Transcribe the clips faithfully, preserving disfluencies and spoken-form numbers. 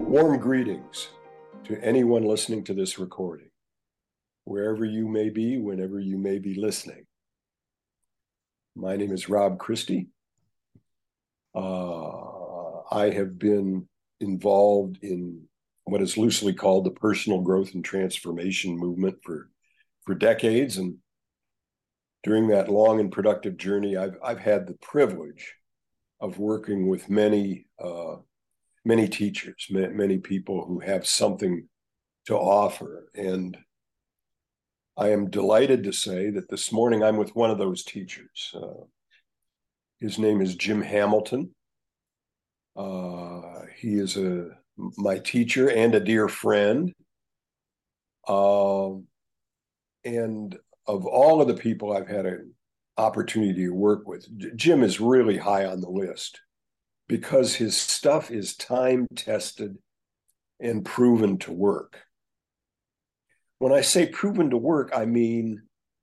Warm greetings to anyone listening to this recording, wherever you may be, whenever you may be listening. My name is Rob Christie. Uh, I have been involved in what is loosely called the personal growth and transformation movement for, for decades. And during that long and productive journey, I've, I've had the privilege of working with many uh, many teachers, many people who have something to offer. And I am delighted to say that this morning I'm with one of those teachers. Uh, his name is Jim Hamilton. Uh, he is a my teacher and a dear friend. Uh, and of all of the people I've had an opportunity to work with, Jim is really high on the list because his stuff is time tested and proven to work. When I say proven to work, I mean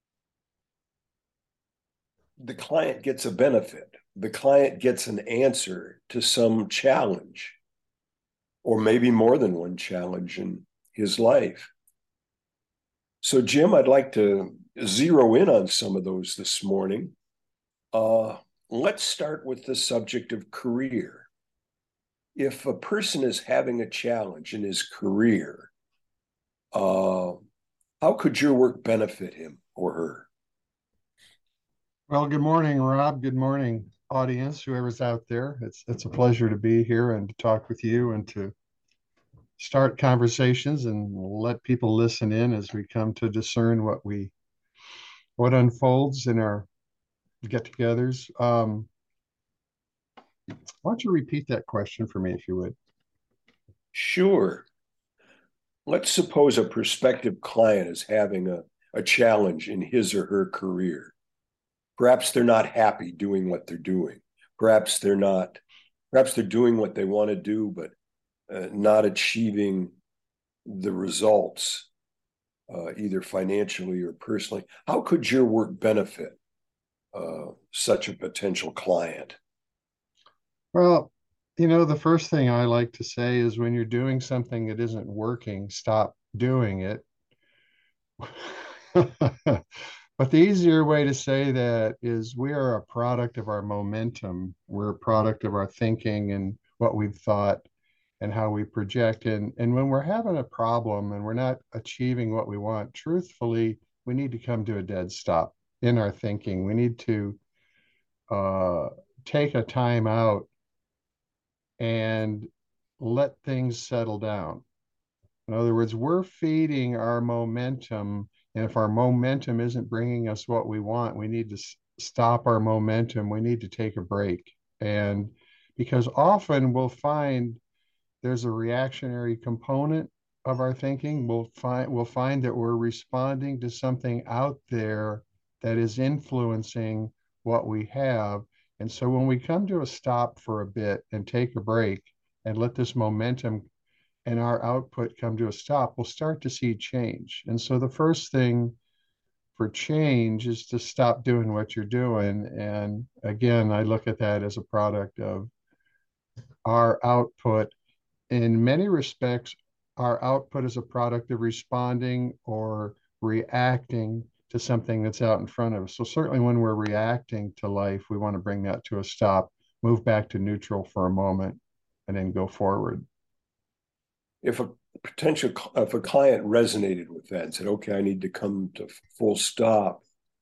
the client gets a benefit. The client gets an answer to some challenge, or maybe more than one challenge in his life. So, Jim, I'd like to zero in on some of those this morning. Uh, let's start with the subject of career. If a person is having a challenge in his career, uh, how could your work benefit him or her? Well, good morning, Rob. Good morning, audience, whoever's out there. It's it's a pleasure to be here and to talk with you and to start conversations and let people listen in as we come to discern what we what unfolds in our get-togethers. Um, why don't you repeat that question for me, if you would? Sure. Let's suppose a prospective client is having a, a challenge in his or her career. Perhaps they're not happy doing what they're doing. Perhaps they're not, perhaps they're doing what they want to do, but uh, not achieving the results, uh, either financially or personally. How could your work benefit uh, such a potential client? Well, you know, the first thing I like to say is when you're doing something that isn't working, stop doing it. But the easier way to say that is we are a product of our momentum. We're a product of our thinking and what we've thought and how we project. And, and when we're having a problem and we're not achieving what we want, truthfully, we need to come to a dead stop in our thinking. We need to uh, take a time out and let things settle down. In other words, we're feeding our momentum. And if our momentum isn't bringing us what we want, we need to s- stop our momentum. We need to take a break. And because often we'll find there's a reactionary component of our thinking, we'll find we'll find that we're responding to something out there that is influencing what we have. And so when we come to a stop for a bit and take a break and let this momentum and our output come to a stop, we'll start to see change. And so the first thing for change is to stop doing what you're doing. And again, I look at that as a product of our output. In many respects, our output is a product of responding or reacting to something that's out in front of us. So certainly when we're reacting to life, we want to bring that to a stop, move back to neutral for a moment, and then go forward. If a potential, if a client resonated with that and said, okay, I need to come to full stop,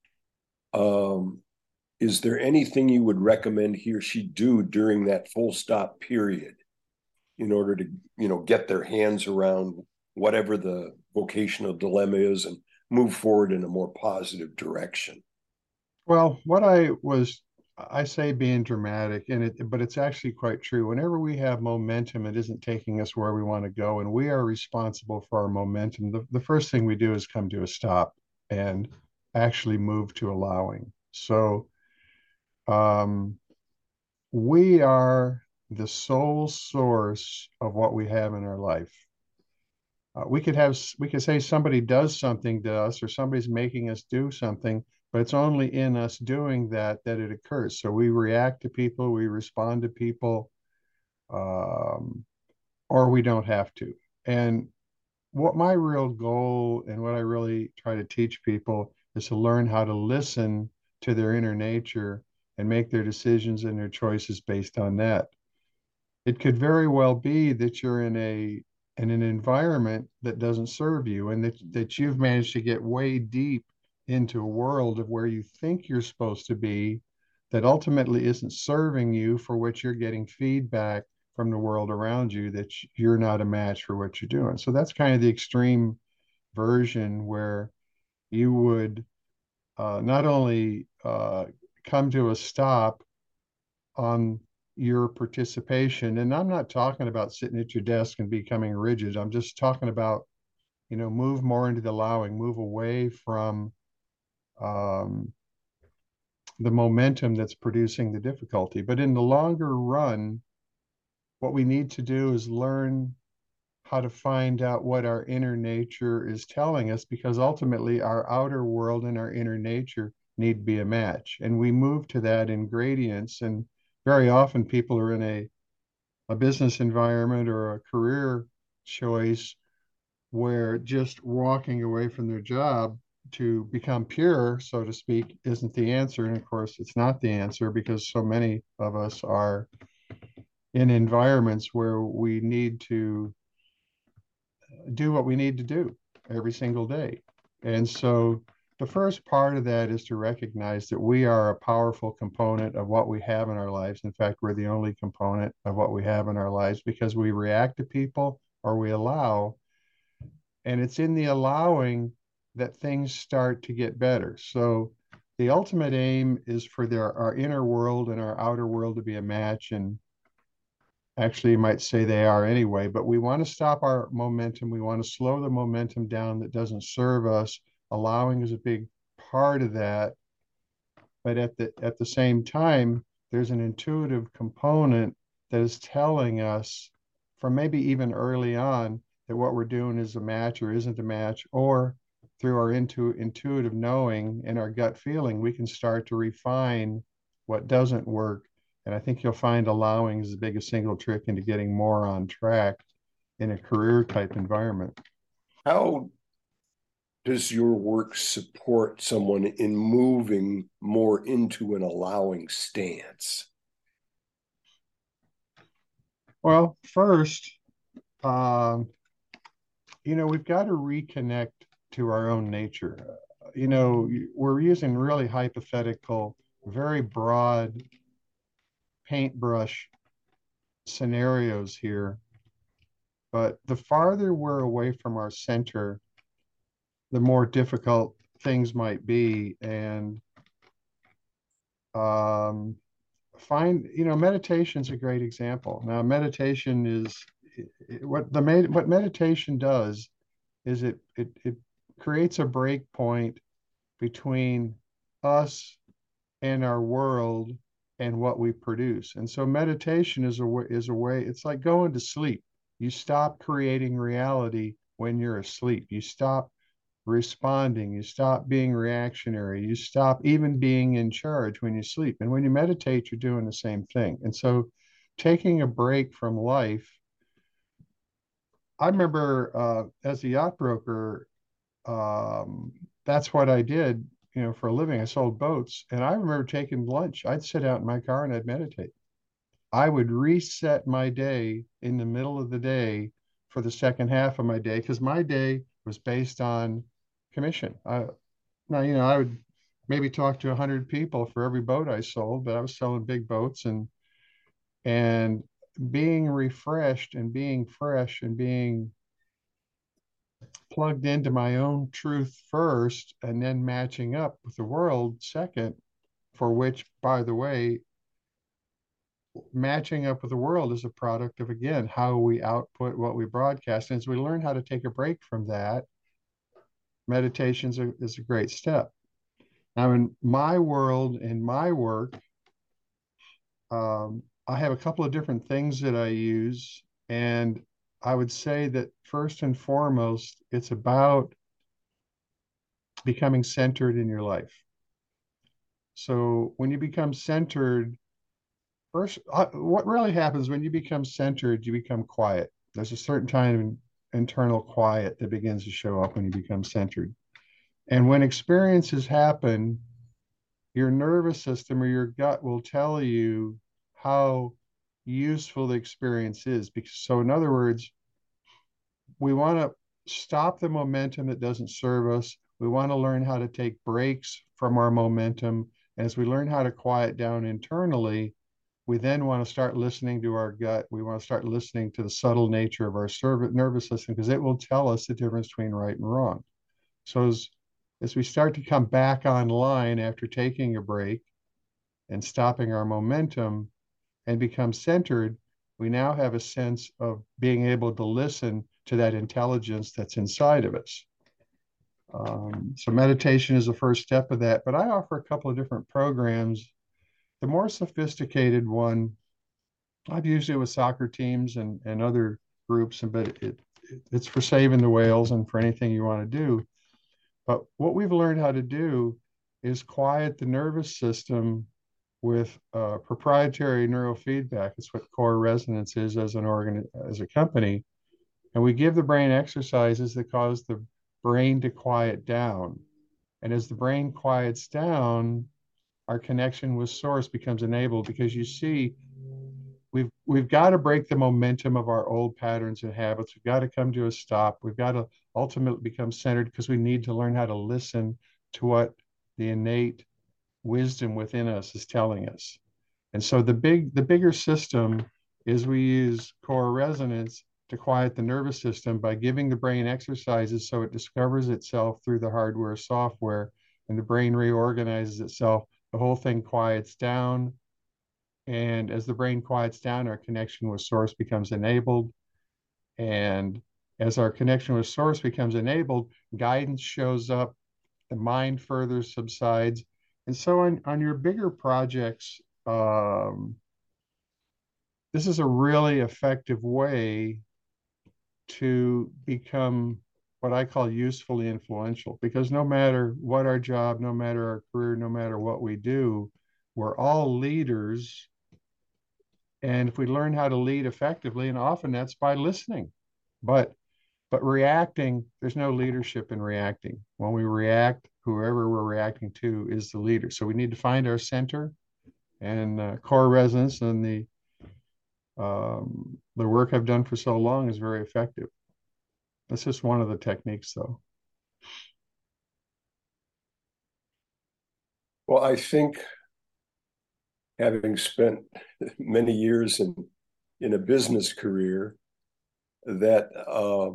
um, is there anything you would recommend he or she do during that full stop period in order to, you know, get their hands around whatever the vocational dilemma is and move forward in a more positive direction? Well, what I was, I say being dramatic, and it, but it's actually quite true. Whenever we have momentum, it isn't taking us where we want to go, and we are responsible for our momentum. The, the first thing we do is come to a stop and actually move to allowing. So, um, we are the sole source of what we have in our life. Uh, we could have we could say somebody does something to us or somebody's making us do something, but it's only in us doing that that it occurs. So we react to people, we respond to people, um, or we don't have to. And what my real goal and what I really try to teach people is to learn how to listen to their inner nature and make their decisions and their choices based on that. It could very well be that you're in a in an environment that doesn't serve you, and that that you've managed to get way deep into a world of where you think you're supposed to be that ultimately isn't serving you, for which you're getting feedback from the world around you that you're not a match for what you're doing. So that's kind of the extreme version where you would uh, not only uh, come to a stop on your participation. And I'm not talking about sitting at your desk and becoming rigid. I'm just talking about, you know, move more into the allowing, move away from um, the momentum that's producing the difficulty. But in the longer run, what we need to do is learn how to find out what our inner nature is telling us, because ultimately our outer world and our inner nature need to be a match. And we move to that in gradients. And very often people are in a, a business environment or a career choice where just walking away from their job to become pure, so to speak, isn't the answer. And of course, it's not the answer, because so many of us are in environments where we need to do what we need to do every single day. And so the first part of that is to recognize that we are a powerful component of what we have in our lives. In fact, we're the only component of what we have in our lives, because we react to people or we allow. And it's in the allowing that things start to get better. So the ultimate aim is for their, our inner world and our outer world to be a match. And actually, you might say they are anyway, but we want to stop our momentum. We want to slow the momentum down that doesn't serve us. Allowing is a big part of that. But at the at the same time, there's an intuitive component that is telling us from maybe even early on that what we're doing is a match or isn't a match, or through our intu intuitive knowing and our gut feeling, we can start to refine what doesn't work. And I think you'll find allowing is the biggest single trick into getting more on track in a career type environment. How does your work support someone in moving more into an allowing stance? Well, first, um, you know, we've got to reconnect to our own nature. Uh, you know, we're using really hypothetical, very broad paintbrush scenarios here, but the farther we're away from our center, the more difficult things might be. And um, find, you know, meditation's a great example. Now, meditation is what the what meditation does is it it it creates a break point between us and our world and what we produce. And so meditation is a way, is a way, it's like going to sleep. You stop creating reality when you're asleep. You stop responding. You stop being reactionary. You stop even being in charge when you sleep. And when you meditate, you're doing the same thing. And so taking a break from life, I remember uh, as a yacht broker, um, that's what I did, you know, for a living. I sold boats, and I remember taking lunch. I'd sit out in my car and I'd meditate. I would reset my day in the middle of the day for the second half of my day, because my day was based on commission. I, now, you know, I would maybe talk to a hundred people for every boat I sold, but I was selling big boats, and and being refreshed and being fresh and being plugged into my own truth first, and then matching up with the world second, for which, by the way, matching up with the world is a product of, again, how we output what we broadcast. And as we learn how to take a break from that, meditation is a, is a great step. Now, in my world, in my work, um, I have a couple of different things that I use. And I would say that first and foremost, it's about becoming centered in your life. So when you become centered, first, uh, what really happens when you become centered, you become quiet. There's a certain kind of internal quiet that begins to show up when you become centered. And when experiences happen, your nervous system or your gut will tell you how useful the experience is. Because, so, in other words, we want to stop the momentum that doesn't serve us. We want to learn how to take breaks from our momentum. As we learn how to quiet down internally, we then want to start listening to our gut. We want to start listening to the subtle nature of our nervous system because it will tell us the difference between right and wrong. So as, as we start to come back online after taking a break and stopping our momentum and become centered, we now have a sense of being able to listen to that intelligence that's inside of us. Um, so meditation is the first step of that, but I offer a couple of different programs. The more sophisticated one, I've used it with soccer teams and, and other groups, but it, it, it's for saving the whales and for anything you want to do. But what we've learned how to do is quiet the nervous system with uh, proprietary neurofeedback. It's what core resonance is as an organ, as a company. And we give the brain exercises that cause the brain to quiet down. And as the brain quiets down, our connection with source becomes enabled because you see, we've we've got to break the momentum of our old patterns and habits. We've got to come to a stop. We've got to ultimately become centered because we need to learn how to listen to what the innate wisdom within us is telling us. And so the big the bigger system is we use core resonance to quiet the nervous system by giving the brain exercises so it discovers itself through the hardware software and the brain reorganizes itself. The whole thing quiets down. And as the brain quiets down, our connection with source becomes enabled. And as our connection with source becomes enabled, guidance shows up, the mind further subsides. And so on, on your bigger projects, um, this is a really effective way to become what I call usefully influential, because no matter what our job, no matter our career, no matter what we do, we're all leaders. And if we learn how to lead effectively, and often that's by listening, but but reacting, there's no leadership in reacting. When we react, whoever we're reacting to is the leader. So we need to find our center, and uh, core resonance and the um, the work I've done for so long is very effective. That's just one of the techniques, though. Well, I think having spent many years in in a business career, that uh,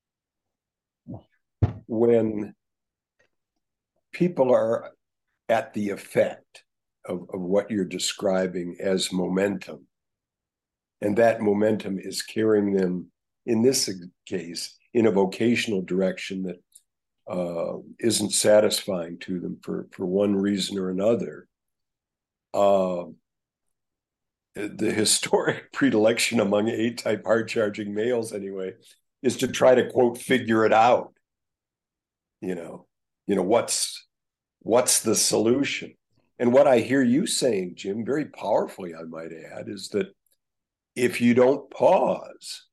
when people are at the effect of, of what you're describing as momentum, and that momentum is carrying them, in this case, in a vocational direction that uh, isn't satisfying to them for, for one reason or another. Uh, the historic predilection among A-type hard-charging males, anyway, is to try to, quote, figure it out. You know, you know, what's what's the solution? And what I hear you saying, Jim, very powerfully, I might add, is that if you don't pause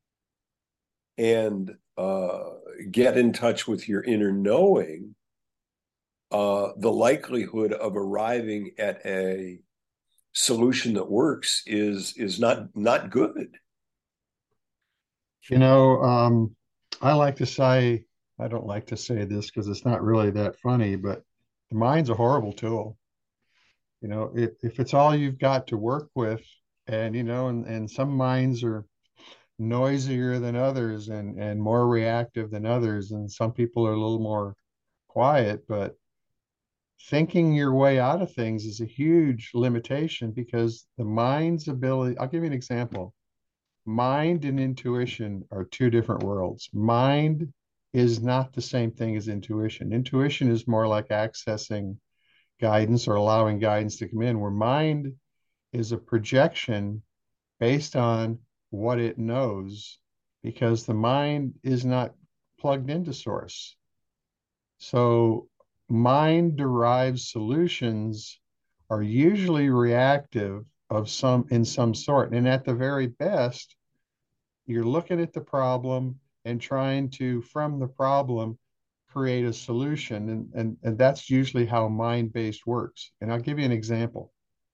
and uh, get in touch with your inner knowing, uh, the likelihood of arriving at a solution that works is is not not good. You know, um, I like to say, I don't like to say this because it's not really that funny, but the mind's a horrible tool. You know, if, if it's all you've got to work with, and, you know, and, and some minds are noisier than others and, and more reactive than others, and some people are a little more quiet, but thinking your way out of things is a huge limitation because the mind's ability, I'll give you an example. Mind and intuition are two different worlds. Mind is not the same thing as intuition. Intuition is more like accessing guidance or allowing guidance to come in, where mind is a projection based on what it knows because the mind is not plugged into source. So mind derived solutions are usually reactive of some in some sort. And at the very best, you're looking at the problem and trying to, from the problem, create a solution. And, and, and that's usually how mind-based works. And I'll give you an example.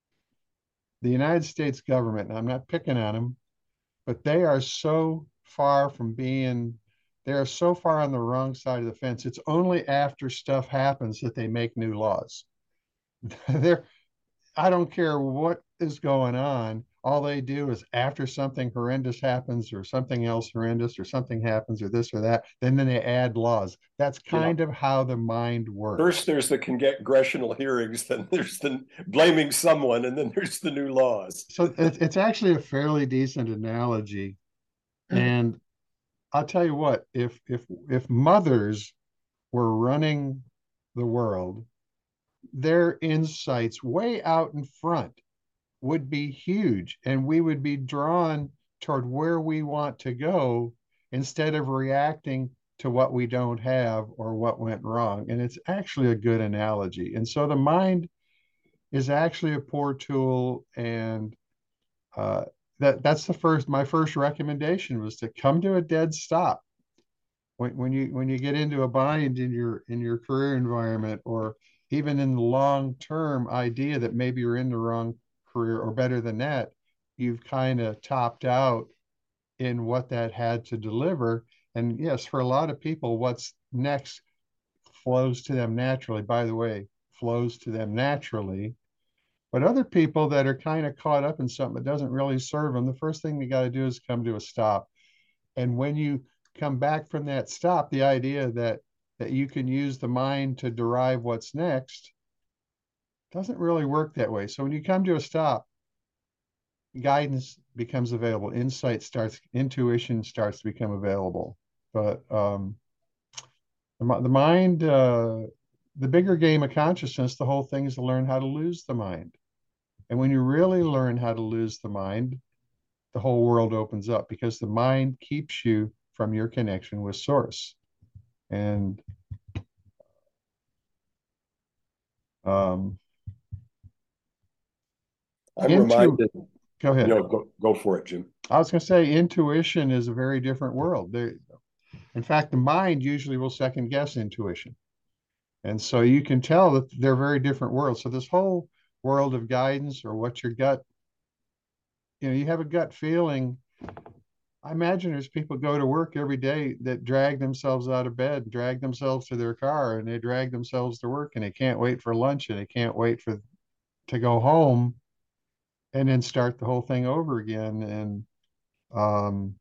The United States government, and I'm not picking on them, but they are so far from being, they are so far on the wrong side of the fence. It's only after stuff happens that they make new laws. They're, I don't care what is going on. All they do is after something horrendous happens or something else horrendous or something happens or this or that, then, then they add laws. That's Yeah. kind of how the mind First, works. there's the congressional hearings, then there's the blaming someone, and then there's the new laws. So it's, it's actually a fairly decent analogy. And I'll tell you what, if if if mothers were running the world, their insights way out in front would be huge, and we would be drawn toward where we want to go instead of reacting to what we don't have or what went wrong. And it's actually a good analogy. And so the mind is actually a poor tool, and uh, that that's the first my first recommendation was to come to a dead stop when, when you when you get into a bind in your in your career environment, or even in the long term idea that maybe you're in the wrong career, or better than that, you've kind of topped out in what that had to deliver. And yes, for a lot of people, what's next flows to them naturally. By the way, flows to them naturally. But other people that are kind of caught up in something that doesn't really serve them, the first thing you got to do is come to a stop. And when you come back from that stop, the idea that that you can use the mind to derive what's next doesn't really work that way. So when you come to a stop, guidance becomes available, insight starts, intuition starts to become available. But um, the, the mind, uh, the bigger game of consciousness, the whole thing is to learn how to lose the mind. And when you really learn how to lose the mind, the whole world opens up, because the mind keeps you from your connection with source. And um, I'm into, reminded, go ahead. no, go, go for it, Jim. I was going to say intuition is a very different world. There, in fact, the mind usually will second guess intuition. And so you can tell that they're very different worlds. So this whole world of guidance, or what your gut, you know, you have a gut feeling. I imagine there's people go to work every day that drag themselves out of bed, drag themselves to their car, and they drag themselves to work, and they can't wait for lunch, and they can't wait for to go home and then start the whole thing over again. And um,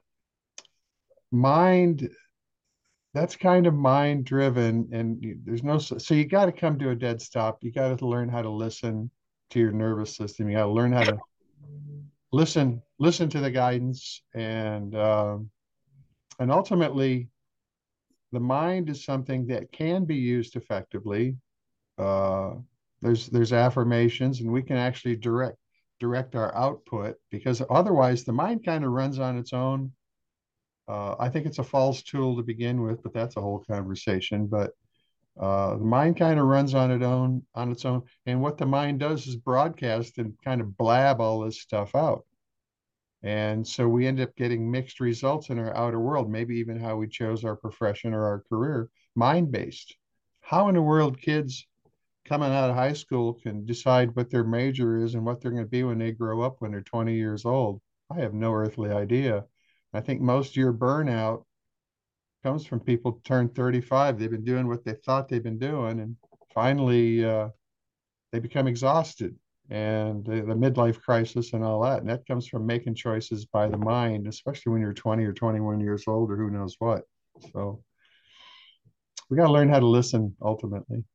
mind, that's kind of mind driven, and you, there's no, so you got to come to a dead stop. You got to learn how to listen to your nervous system. You got to learn how to listen, listen to the guidance, and um, and ultimately, the mind is something that can be used effectively. Uh, there's there's affirmations, and we can actually direct direct our output, because otherwise the mind kind of runs on its own. Uh, I think it's a false tool to begin with, but that's a whole conversation. But uh, the mind kind of runs on its own on its own, and what the mind does is broadcast and kind of blab all this stuff out. And so we end up getting mixed results in our outer world, maybe even how we chose our profession or our career, mind based. How in the world kids coming out of high school can decide what their major is and what they're going to be when they grow up when they're twenty years old? I have no earthly idea. I think most of your burnout comes from people turn thirty-five. They've been doing what they thought they've been doing, and finally uh, they become exhausted, and the, the midlife crisis and all that. And that comes from making choices by the mind, especially when you're twenty or twenty-one years old, or who knows what. So we got to learn how to listen ultimately.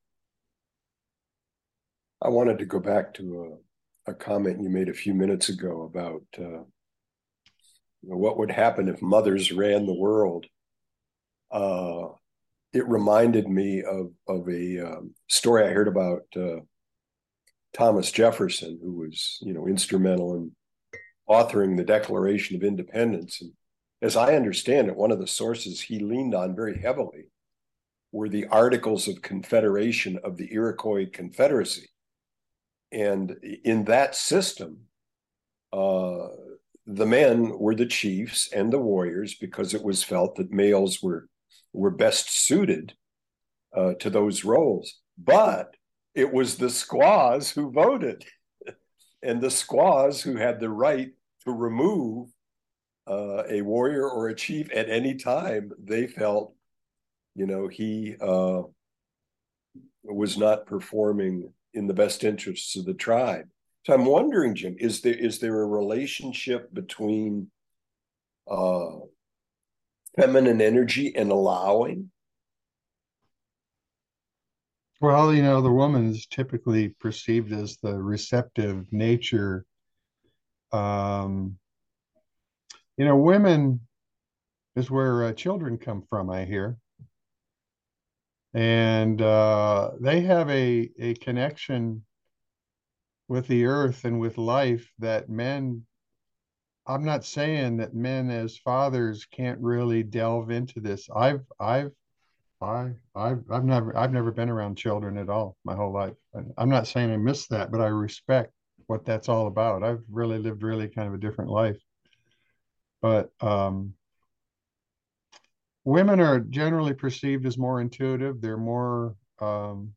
I wanted to go back to a, a comment you made a few minutes ago about uh, you know, what would happen if mothers ran the world. Uh, it reminded me of of a um, story I heard about uh, Thomas Jefferson, who was, you know, instrumental in authoring the Declaration of Independence. And as I understand it, one of the sources he leaned on very heavily were the Articles of Confederation of the Iroquois Confederacy. And in that system, uh, the men were the chiefs and the warriors because it was felt that males were were best suited uh, to those roles. But it was the squaws who voted, and the squaws who had the right to remove uh, a warrior or a chief at any time they felt, you know, he uh, was not performing in the best interests of the tribe. So I'm wondering, Jim, is there is there a relationship between uh, feminine energy and allowing? Well, you know, the woman is typically perceived as the receptive nature. Um, you know, women is where uh, children come from, I hear. And uh, they have a, a connection with the earth and with life that men, I'm not saying that men as fathers can't really delve into this. I've, I've, I, I've, I've never, I've never been around children at all my whole life. And I'm not saying I miss that, but I respect what that's all about. I've really lived really kind of a different life. But um, women are generally perceived as more intuitive. They're more, um,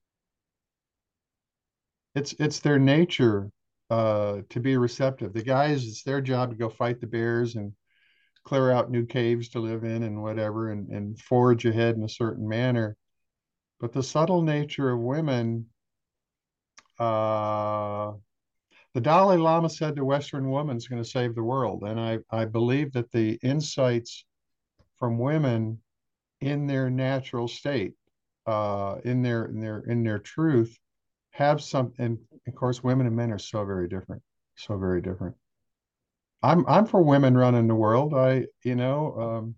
it's it's their nature uh, to be receptive. The guys, it's their job to go fight the bears and clear out new caves to live in and whatever, and, and forge ahead in a certain manner. But the subtle nature of women, uh, the Dalai Lama said the Western woman's going to save the world. And I, I believe that the insights from women in their natural state, uh, in their in their in their truth, have some. And of course, women and men are so very different, so very different. I'm I'm for women running the world. I you know um,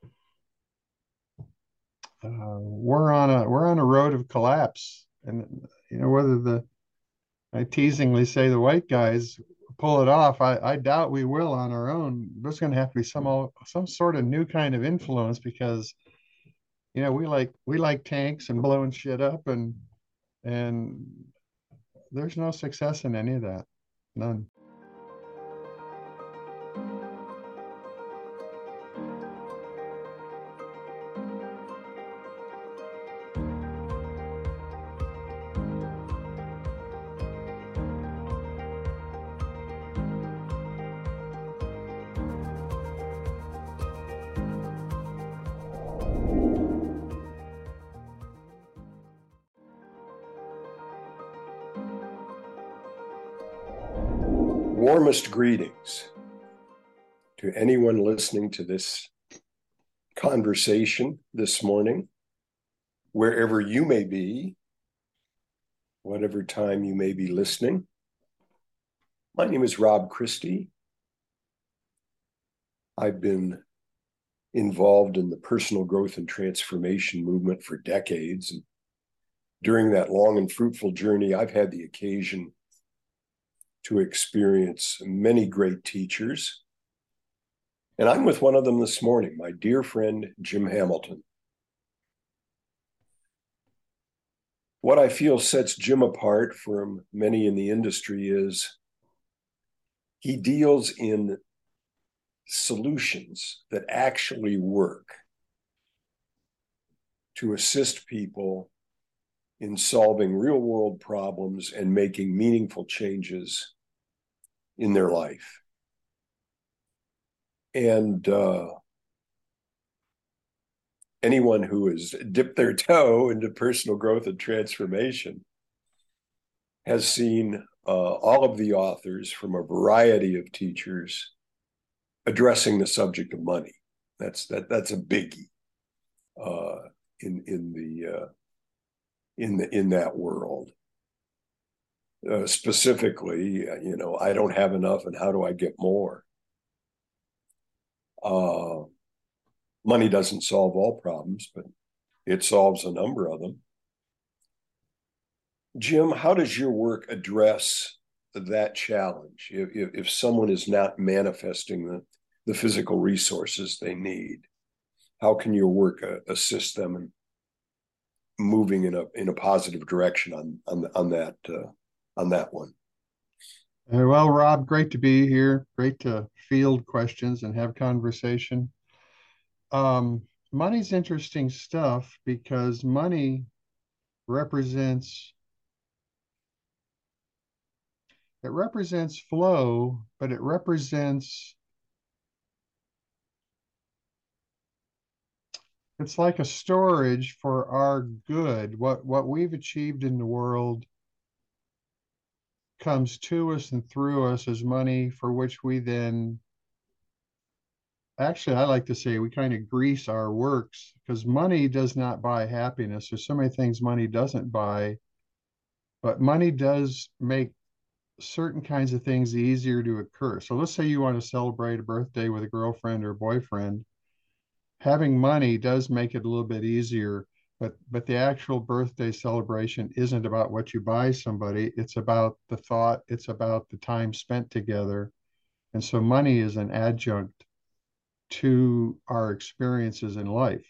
uh, we're on a we're on a road of collapse, and you know whether the I teasingly say the white guys pull it off. I, I doubt we will on our own. There's going to have to be some some sort of new kind of influence because you know we like we like tanks and blowing shit up and and there's no success in any of that. None. Warmest greetings to anyone listening to this conversation this morning, wherever you may be, whatever time you may be listening. My name is Rob Christie. I've been involved in the personal growth and transformation movement for decades. And during that long and fruitful journey, I've had the occasion to experience many great teachers. And I'm with one of them this morning, my dear friend, Jim Hamilton. What I feel sets Jim apart from many in the industry is he deals in solutions that actually work to assist people in solving real world problems and making meaningful changes in their life. And uh, anyone who has dipped their toe into personal growth and transformation has seen uh, all of the authors from a variety of teachers addressing the subject of money. That's that. That's a biggie uh, in in the uh, in the in that world. Uh, specifically, you know, I don't have enough, and how do I get more? Uh, money doesn't solve all problems, but it solves a number of them. Jim, how does your work address that challenge? If, if, if someone is not manifesting the, the physical resources they need, how can your work uh, assist them in moving in a in a positive direction on on on that uh, on that one? Uh, well, Rob, great to be here. Great to field questions and have conversation. Um, Money's interesting stuff because money represents it represents flow, but it represents it's like a storage for our good. What what we've achieved in the world comes to us and through us as money for which we then actually I like to say we kind of grease our works because money does not buy happiness. There's so many things money doesn't buy, but money does make certain kinds of things easier to occur. So let's say you want to celebrate a birthday with a girlfriend or boyfriend. Having money does make it a little bit easier, but but the actual birthday celebration isn't about what you buy somebody. It's about the thought, it's about the time spent together. And so money is an adjunct to our experiences in life.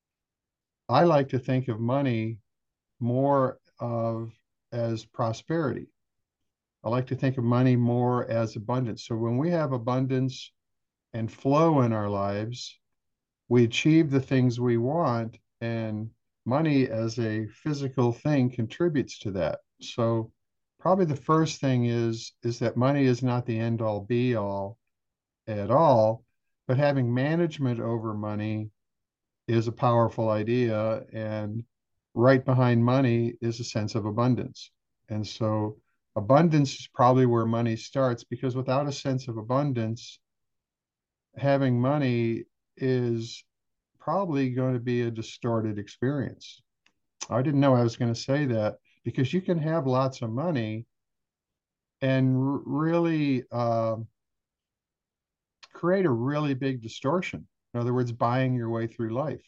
I like to think of money more of as prosperity. I like to think of money more as abundance. So when we have abundance and flow in our lives, we achieve the things we want, and money as a physical thing contributes to that. So probably the first thing is is that money is not the end all be all at all, but having management over money is a powerful idea. And right behind money is a sense of abundance. And so abundance is probably where money starts because without a sense of abundance, having money is probably going to be a distorted experience. I didn't know I was going to say that because you can have lots of money and r- really uh, create a really big distortion. In other words, buying your way through life.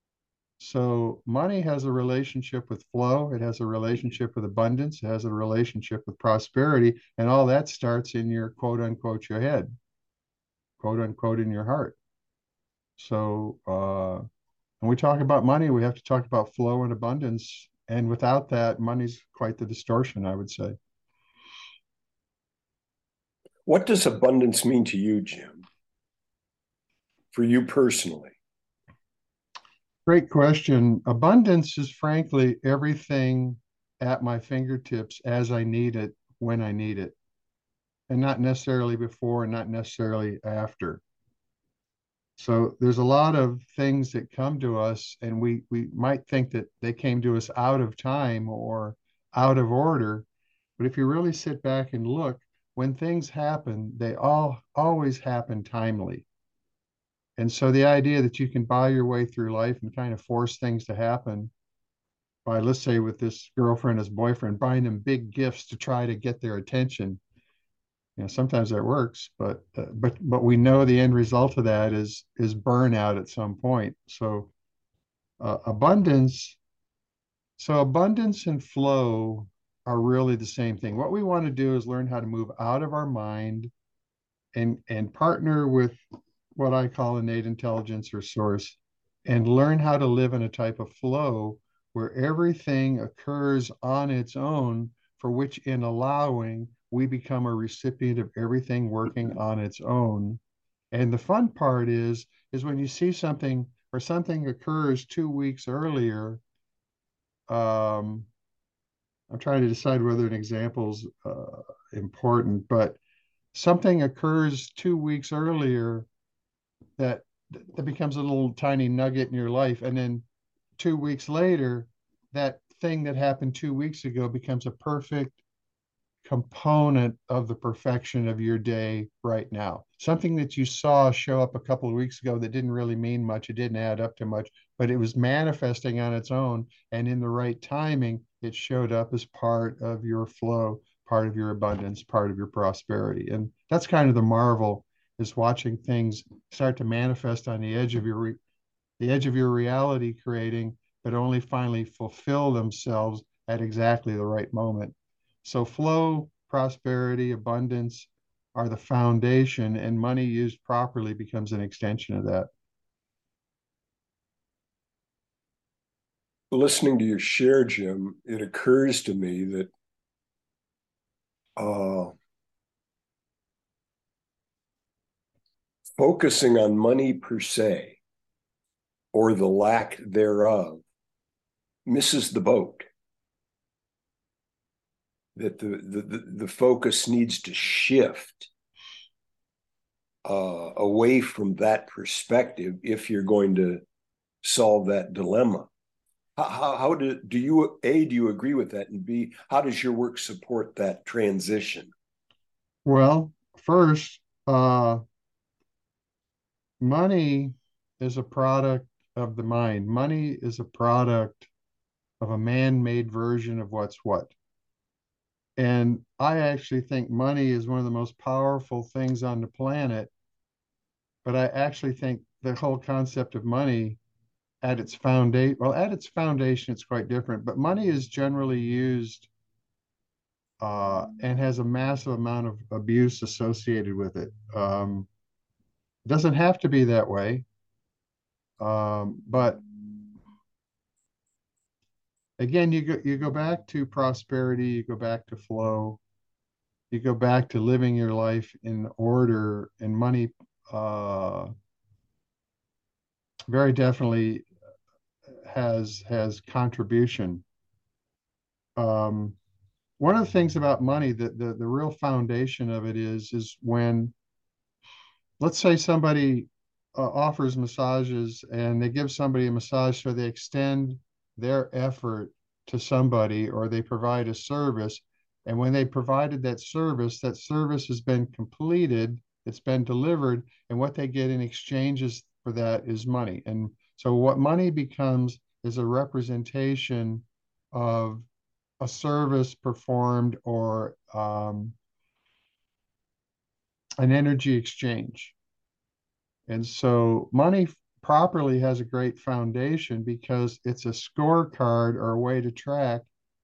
So money has a relationship with flow, it has a relationship with abundance, it has a relationship with prosperity, and all that starts in your quote unquote your head, quote unquote in your heart. So uh, when we talk about money, we have to talk about flow and abundance. And without that, money's quite the distortion, I would say. What does abundance mean to you, Jim? For you personally? Great question. Abundance is frankly everything at my fingertips as I need it when I need it, and not necessarily before and not necessarily after. So there's a lot of things that come to us, and we we might think that they came to us out of time or out of order. But if you really sit back and look, when things happen, they all always happen timely. And so the idea that you can buy your way through life and kind of force things to happen by, let's say, with this girlfriend as boyfriend, buying them big gifts to try to get their attention. You know, sometimes that works, but uh, but but we know the end result of that is is burnout at some point. So uh, abundance, so abundance and flow are really the same thing. What we want to do is learn how to move out of our mind and and partner with what I call innate intelligence or source and learn how to live in a type of flow where everything occurs on its own, for which in allowing we become a recipient of everything working on its own. And the fun part is is when you see something or something occurs two weeks earlier. um, I'm trying to decide whether an example's uh, important, but something occurs two weeks earlier that that becomes a little tiny nugget in your life, and then two weeks later, that thing that happened two weeks ago becomes a perfect component of the perfection of your day right now. Something that you saw show up a couple of weeks ago that didn't really mean much, it didn't add up to much, but it was manifesting on its own. And in the right timing, it showed up as part of your flow, part of your abundance, part of your prosperity. And that's kind of the marvel is watching things start to manifest on the edge of your re- the edge of your reality creating, but only finally fulfill themselves at exactly the right moment. So flow, prosperity, abundance are the foundation, and money used properly becomes an extension of that. Listening to your share, Jim, it occurs to me that uh, focusing on money per se or the lack thereof misses the boat. That the the, the focus needs to shift uh, away from that perspective if you're going to solve that dilemma. How, how do do you A, do you agree with that? And B, how does your work support that transition? Well, first, uh, money is a product of the mind. Money is a product of a man-made version of what's what. And I actually think money is one of the most powerful things on the planet. But I actually think the whole concept of money at its foundation, well, at its foundation, it's quite different. But money is generally used uh, and has a massive amount of abuse associated with it. Um, it doesn't have to be that way. Um, but again, you go you go back to prosperity, you go back to flow, you go back to living your life in order, and money uh, very definitely has has contribution. Um, one of the things about money that the, the real foundation of it is is when, let's say, somebody uh, offers massages and they give somebody a massage, so they extend their effort to somebody, or they provide a service, and when they provided that service, that service has been completed, it's been delivered, and what they get in exchanges for that is money. And so what money becomes is a representation of a service performed, or um, an energy exchange. And so money properly has a great foundation because it's a scorecard or a way to track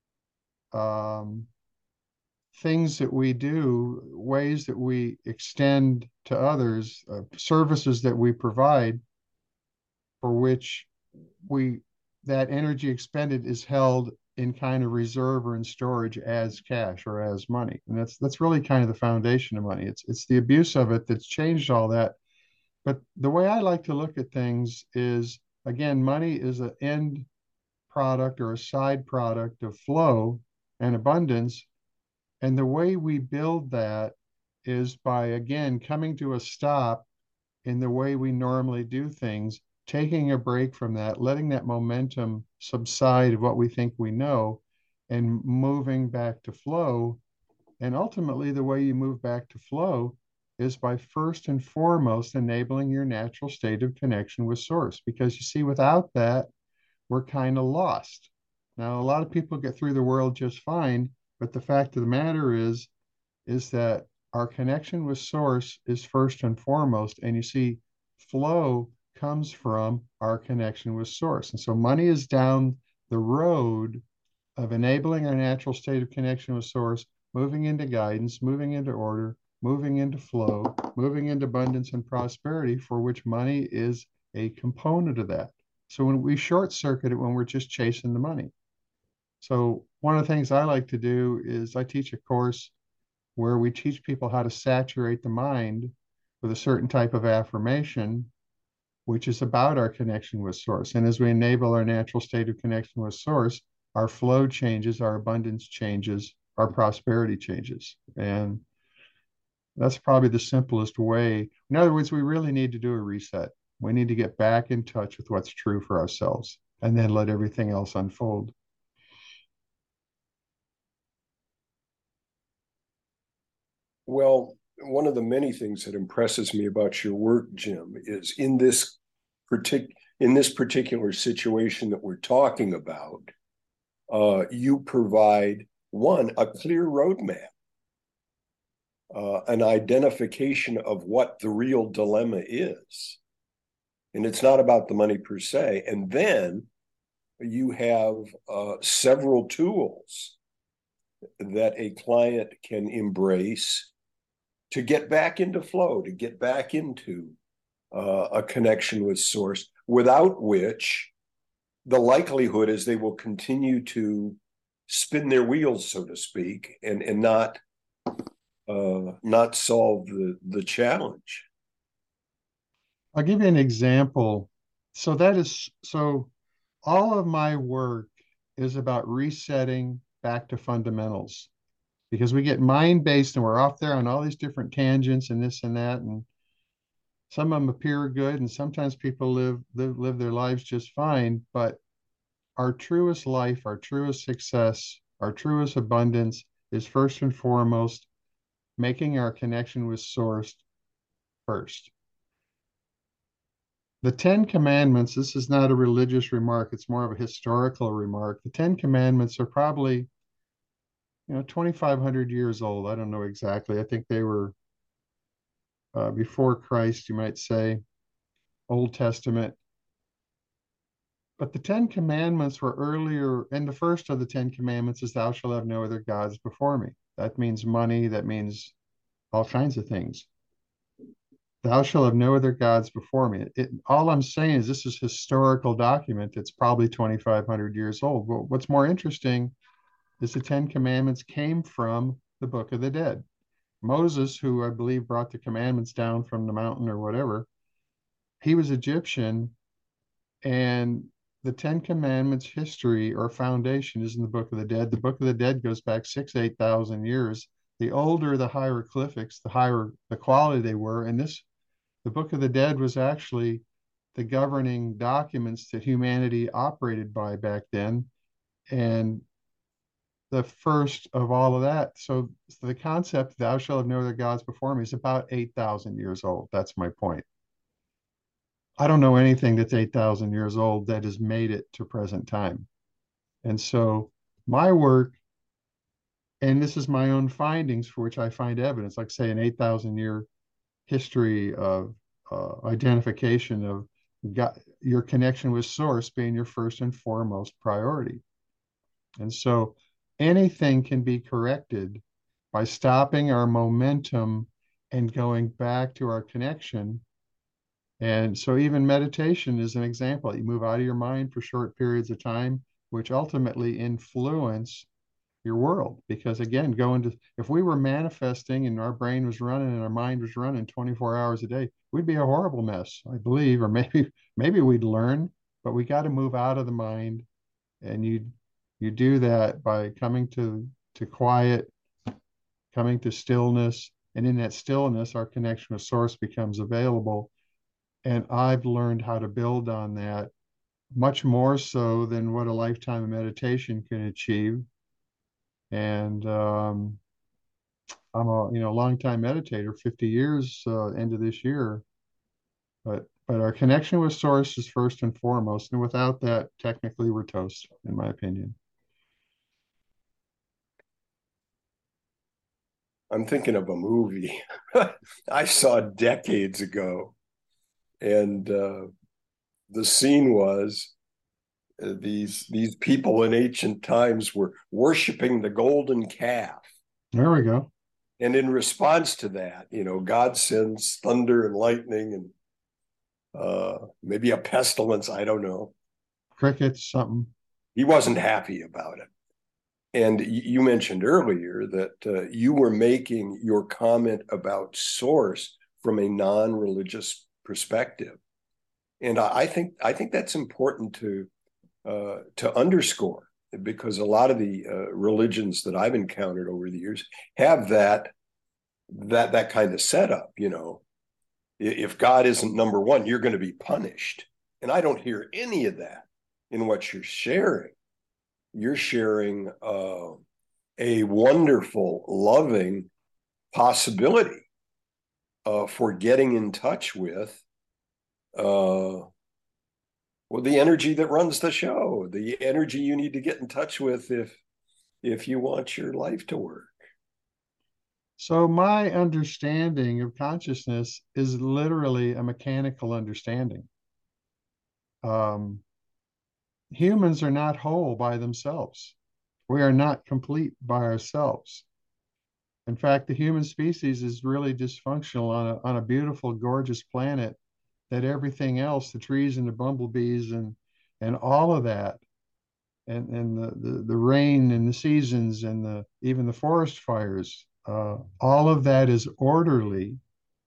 um, things that we do, ways that we extend to others, uh, services that we provide, for which we that energy expended is held in kind of reserve or in storage as cash or as money. And that's that's really kind of the foundation of money. It's it's the abuse of it that's changed all that. But the way I like to look at things is, again, money is an end product or a side product of flow and abundance. And the way we build that is by, again, coming to a stop in the way we normally do things, taking a break from that, letting that momentum subside of what we think we know, and moving back to flow. And ultimately, the way you move back to flow is by first and foremost enabling your natural state of connection with source. Because you see, without that, we're kind of lost. Now, a lot of people get through the world just fine, but the fact of the matter is, is that our connection with source is first and foremost. And you see, flow comes from our connection with source. And so money is down the road of enabling our natural state of connection with source, moving into guidance, moving into order, moving into flow, moving into abundance and prosperity, for which money is a component of that. So when we short circuit it, when we're just chasing the money. So one of the things I like to do is I teach a course where we teach people how to saturate the mind with a certain type of affirmation, which is about our connection with source. And as we enable our natural state of connection with source, our flow changes, our abundance changes, our prosperity changes. And that's probably the simplest way. In other words, we really need to do a reset. We need to get back in touch with what's true for ourselves and then let everything else unfold. Well, one of the many things that impresses me about your work, Jim, is in this partic- in this particular situation that we're talking about, uh, you provide one, a clear roadmap, uh, an identification of what the real dilemma is. And it's not about the money per se. And then you have uh, several tools that a client can embrace to get back into flow, to get back into uh, a connection with source, without which the likelihood is they will continue to spin their wheels, so to speak, and and not uh, not solve the the challenge. I'll give you an example. So that is so all of my work is about resetting back to fundamentals because we get mind based and we're off there on all these different tangents and this and that. And some of them appear good and sometimes people live live, live their lives just fine. But our truest life, our truest success, our truest abundance is first and foremost making our connection with source first. The Ten Commandments, this is not a religious remark, it's more of a historical remark. The Ten Commandments are probably, you know, twenty-five hundred years old. I don't know exactly. I think they were uh, before Christ, you might say, Old Testament. But the Ten Commandments were earlier, and the first of the Ten Commandments is, Thou shalt have no other gods before me. That means money, that means all kinds of things. Thou shalt have no other gods before me. It, all I'm saying is this is historical document that's probably twenty-five hundred years old. But what's more interesting is the Ten Commandments came from the Book of the Dead. Moses, who I believe brought the commandments down from the mountain or whatever, he was Egyptian, and the Ten Commandments history or foundation is in the Book of the Dead. The Book of the Dead goes back six, eight thousand years. The older the hieroglyphics, the higher the quality they were. And this, the Book of the Dead was actually the governing documents that humanity operated by back then. And the first of all of that. So, so the concept, thou shalt have no other gods before me, is about eight thousand years old. That's my point. I don't know anything that's eight thousand years old that has made it to present time. And so my work, and this is my own findings for which I find evidence, like say an eight thousand year history of uh, identification of God, your connection with source being your first and foremost priority. And so anything can be corrected by stopping our momentum and going back to our connection. And so even meditation is an example. You move out of your mind for short periods of time, which ultimately influence your world. Because again, going to, if we were manifesting and our brain was running and our mind was running twenty-four hours a day, we'd be a horrible mess, I believe, or maybe, maybe we'd learn, but we got to move out of the mind. And you, you do that by coming to, to quiet, coming to stillness. And in that stillness, our connection with source becomes available. And I've learned how to build on that much more so than what a lifetime of meditation can achieve. And um, I'm a you know long time meditator, fifty years uh, end of this year. But but our connection with source is first and foremost, and without that, technically we're toast, in my opinion. I'm thinking of a movie I saw decades ago, and uh, the scene was uh, these these people in ancient times were worshiping the golden calf, There we go. and in response to that, you know, God sends thunder and lightning and uh, maybe a pestilence. I don't know. Crickets, something. He wasn't happy about it. And you mentioned earlier that uh, you were making your comment about source from a non-religious perspective, and I think I think that's important to uh, to underscore, because a lot of the uh, religions that I've encountered over the years have that that that kind of setup. You know, if God isn't number one, you're going to be punished, and I don't hear any of that in what you're sharing. You're sharing uh, a wonderful, loving possibility uh, for getting in touch with uh, well, the energy that runs the show, the energy you need to get in touch with if if you want your life to work. So my understanding of consciousness is literally a mechanical understanding. Um, Humans are not whole by themselves. We are not complete by ourselves. In fact, the human species is really dysfunctional on a, on a beautiful, gorgeous planet that everything else, the trees and the bumblebees and and all of that, and, and the, the, the rain and the seasons and the even the forest fires, uh, all of that is orderly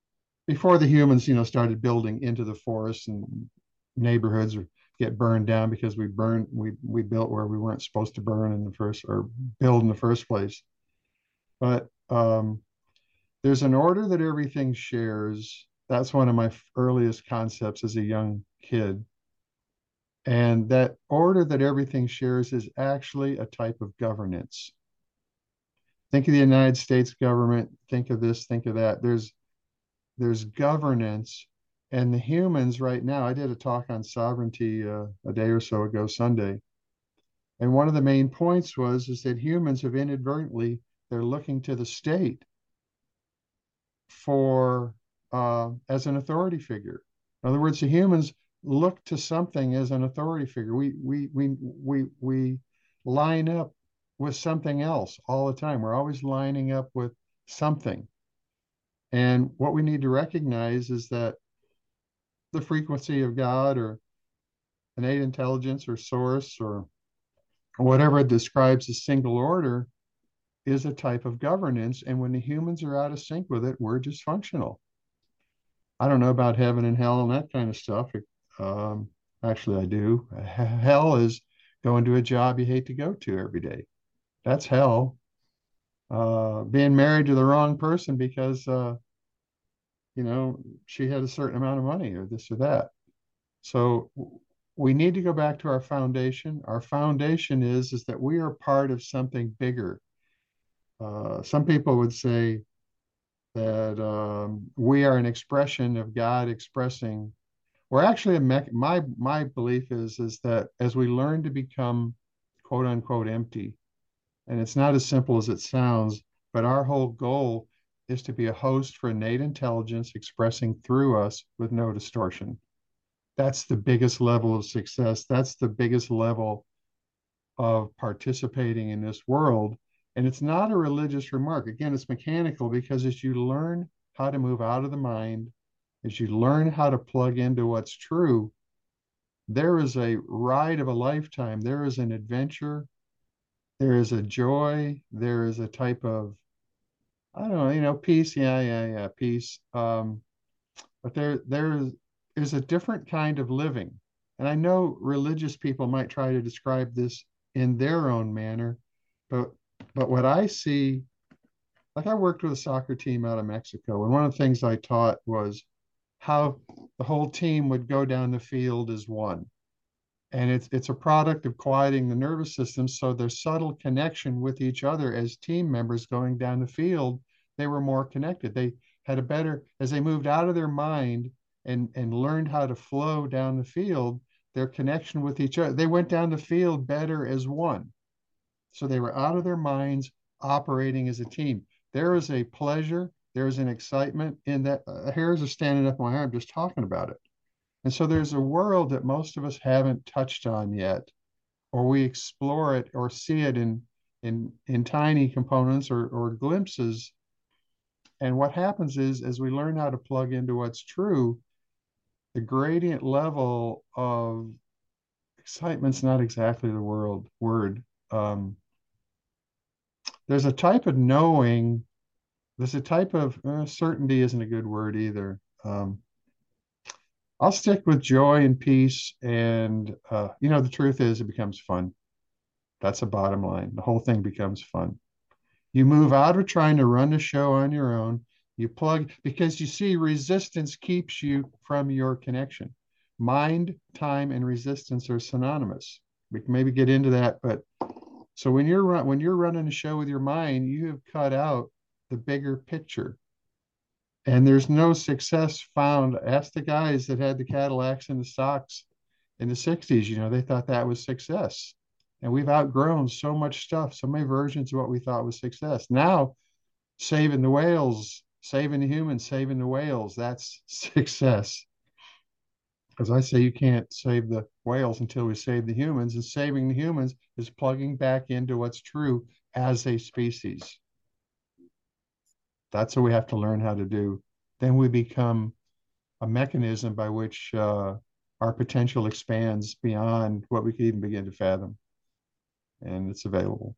before the humans, you know, started building into the forests and neighborhoods get burned down because we burned we we built where we weren't supposed to burn in the first or build in the first place. But um, there's an order that everything shares. That's one of my earliest concepts as a young kid. And that order that everything shares is actually a type of governance. Think of the United States government, think of this, think of that. There's there's governance, and the humans right now. I did a talk on sovereignty uh, a day or so ago, Sunday, and one of the main points was is that humans have inadvertently they're looking to the state for uh, as an authority figure. In other words, the humans look to something as an authority figure. We we we we we line up with something else all the time. We're always lining up with something. And what we need to recognize is that the frequency of God or innate intelligence or source or whatever it describes as single order is a type of governance. And when the humans are out of sync with it, we're dysfunctional. I don't know about heaven and hell and that kind of stuff. Um, actually, I do. Hell is going to a job you hate to go to every day. That's hell. Uh, being married to the wrong person because, uh, you know, she had a certain amount of money or this or that. So we need to go back to our foundation. Our foundation is, is that we are part of something bigger. Uh, some people would say that um, we are an expression of God expressing. We're actually a me- my my belief is is that as we learn to become quote unquote empty, and it's not as simple as it sounds, but our whole goal is to be a host for innate intelligence expressing through us with no distortion. That's the biggest level of success. That's the biggest level of participating in this world. And it's not a religious remark. Again, it's mechanical because as you learn how to move out of the mind, as you learn how to plug into what's true, there is a ride of a lifetime. There is an adventure. There is a joy. There is a type of, I don't know, you know, peace. Yeah, yeah, yeah, peace. Um, but there, there is a different kind of living. And I know religious people might try to describe this in their own manner, but but what I see, like I worked with a soccer team out of Mexico, and one of the things I taught was how the whole team would go down the field as one. And it's it's a product of quieting the nervous system. So their subtle connection with each other as team members going down the field, they were more connected. They had a better, as they moved out of their mind and and learned how to flow down the field, their connection with each other, they went down the field better as one. So they were out of their minds, operating as a team. There is a pleasure, there is an excitement in that. Uh, hairs are standing up my arm just talking about it. And so there's a world that most of us haven't touched on yet, or we explore it or see it in in in tiny components or, or glimpses. And what happens is as we learn how to plug into what's true, the gradient level of excitement's not exactly the world word. Um, there's a type of knowing, there's a type of uh, certainty isn't a good word either. Um, I'll stick with joy and peace. And, uh, you know, the truth is it becomes fun. That's the bottom line. The whole thing becomes fun. You move out of trying to run the show on your own. You plug, because you see, resistance keeps you from your connection. Mind, time, and resistance are synonymous. We can maybe get into that, but so when you're run, when you're running a show with your mind, you have cut out the bigger picture. And there's no success found. Ask the guys that had the Cadillacs and the stocks in the sixties, you know, they thought that was success. And we've outgrown so much stuff, so many versions of what we thought was success. Now, saving the whales, saving the humans, saving the whales, that's success. As I say, you can't save the whales until we save the humans, and saving the humans is plugging back into what's true as a species. That's what we have to learn how to do. Then we become a mechanism by which uh, our potential expands beyond what we could even begin to fathom, and it's available.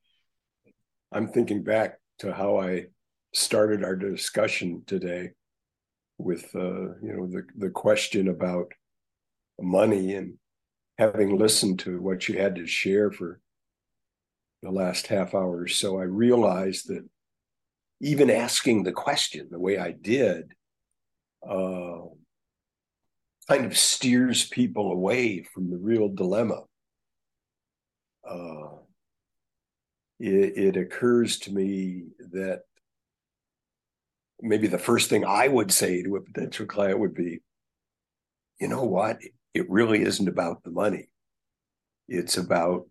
I'm thinking back to how I started our discussion today. with uh, you know the the question about money, and having listened to what you had to share for the last half hour or so, I realized that even asking the question the way I did uh, kind of steers people away from the real dilemma. Uh, it, it occurs to me that maybe the first thing I would say to a potential client would be, you know what? It really isn't about the money. It's about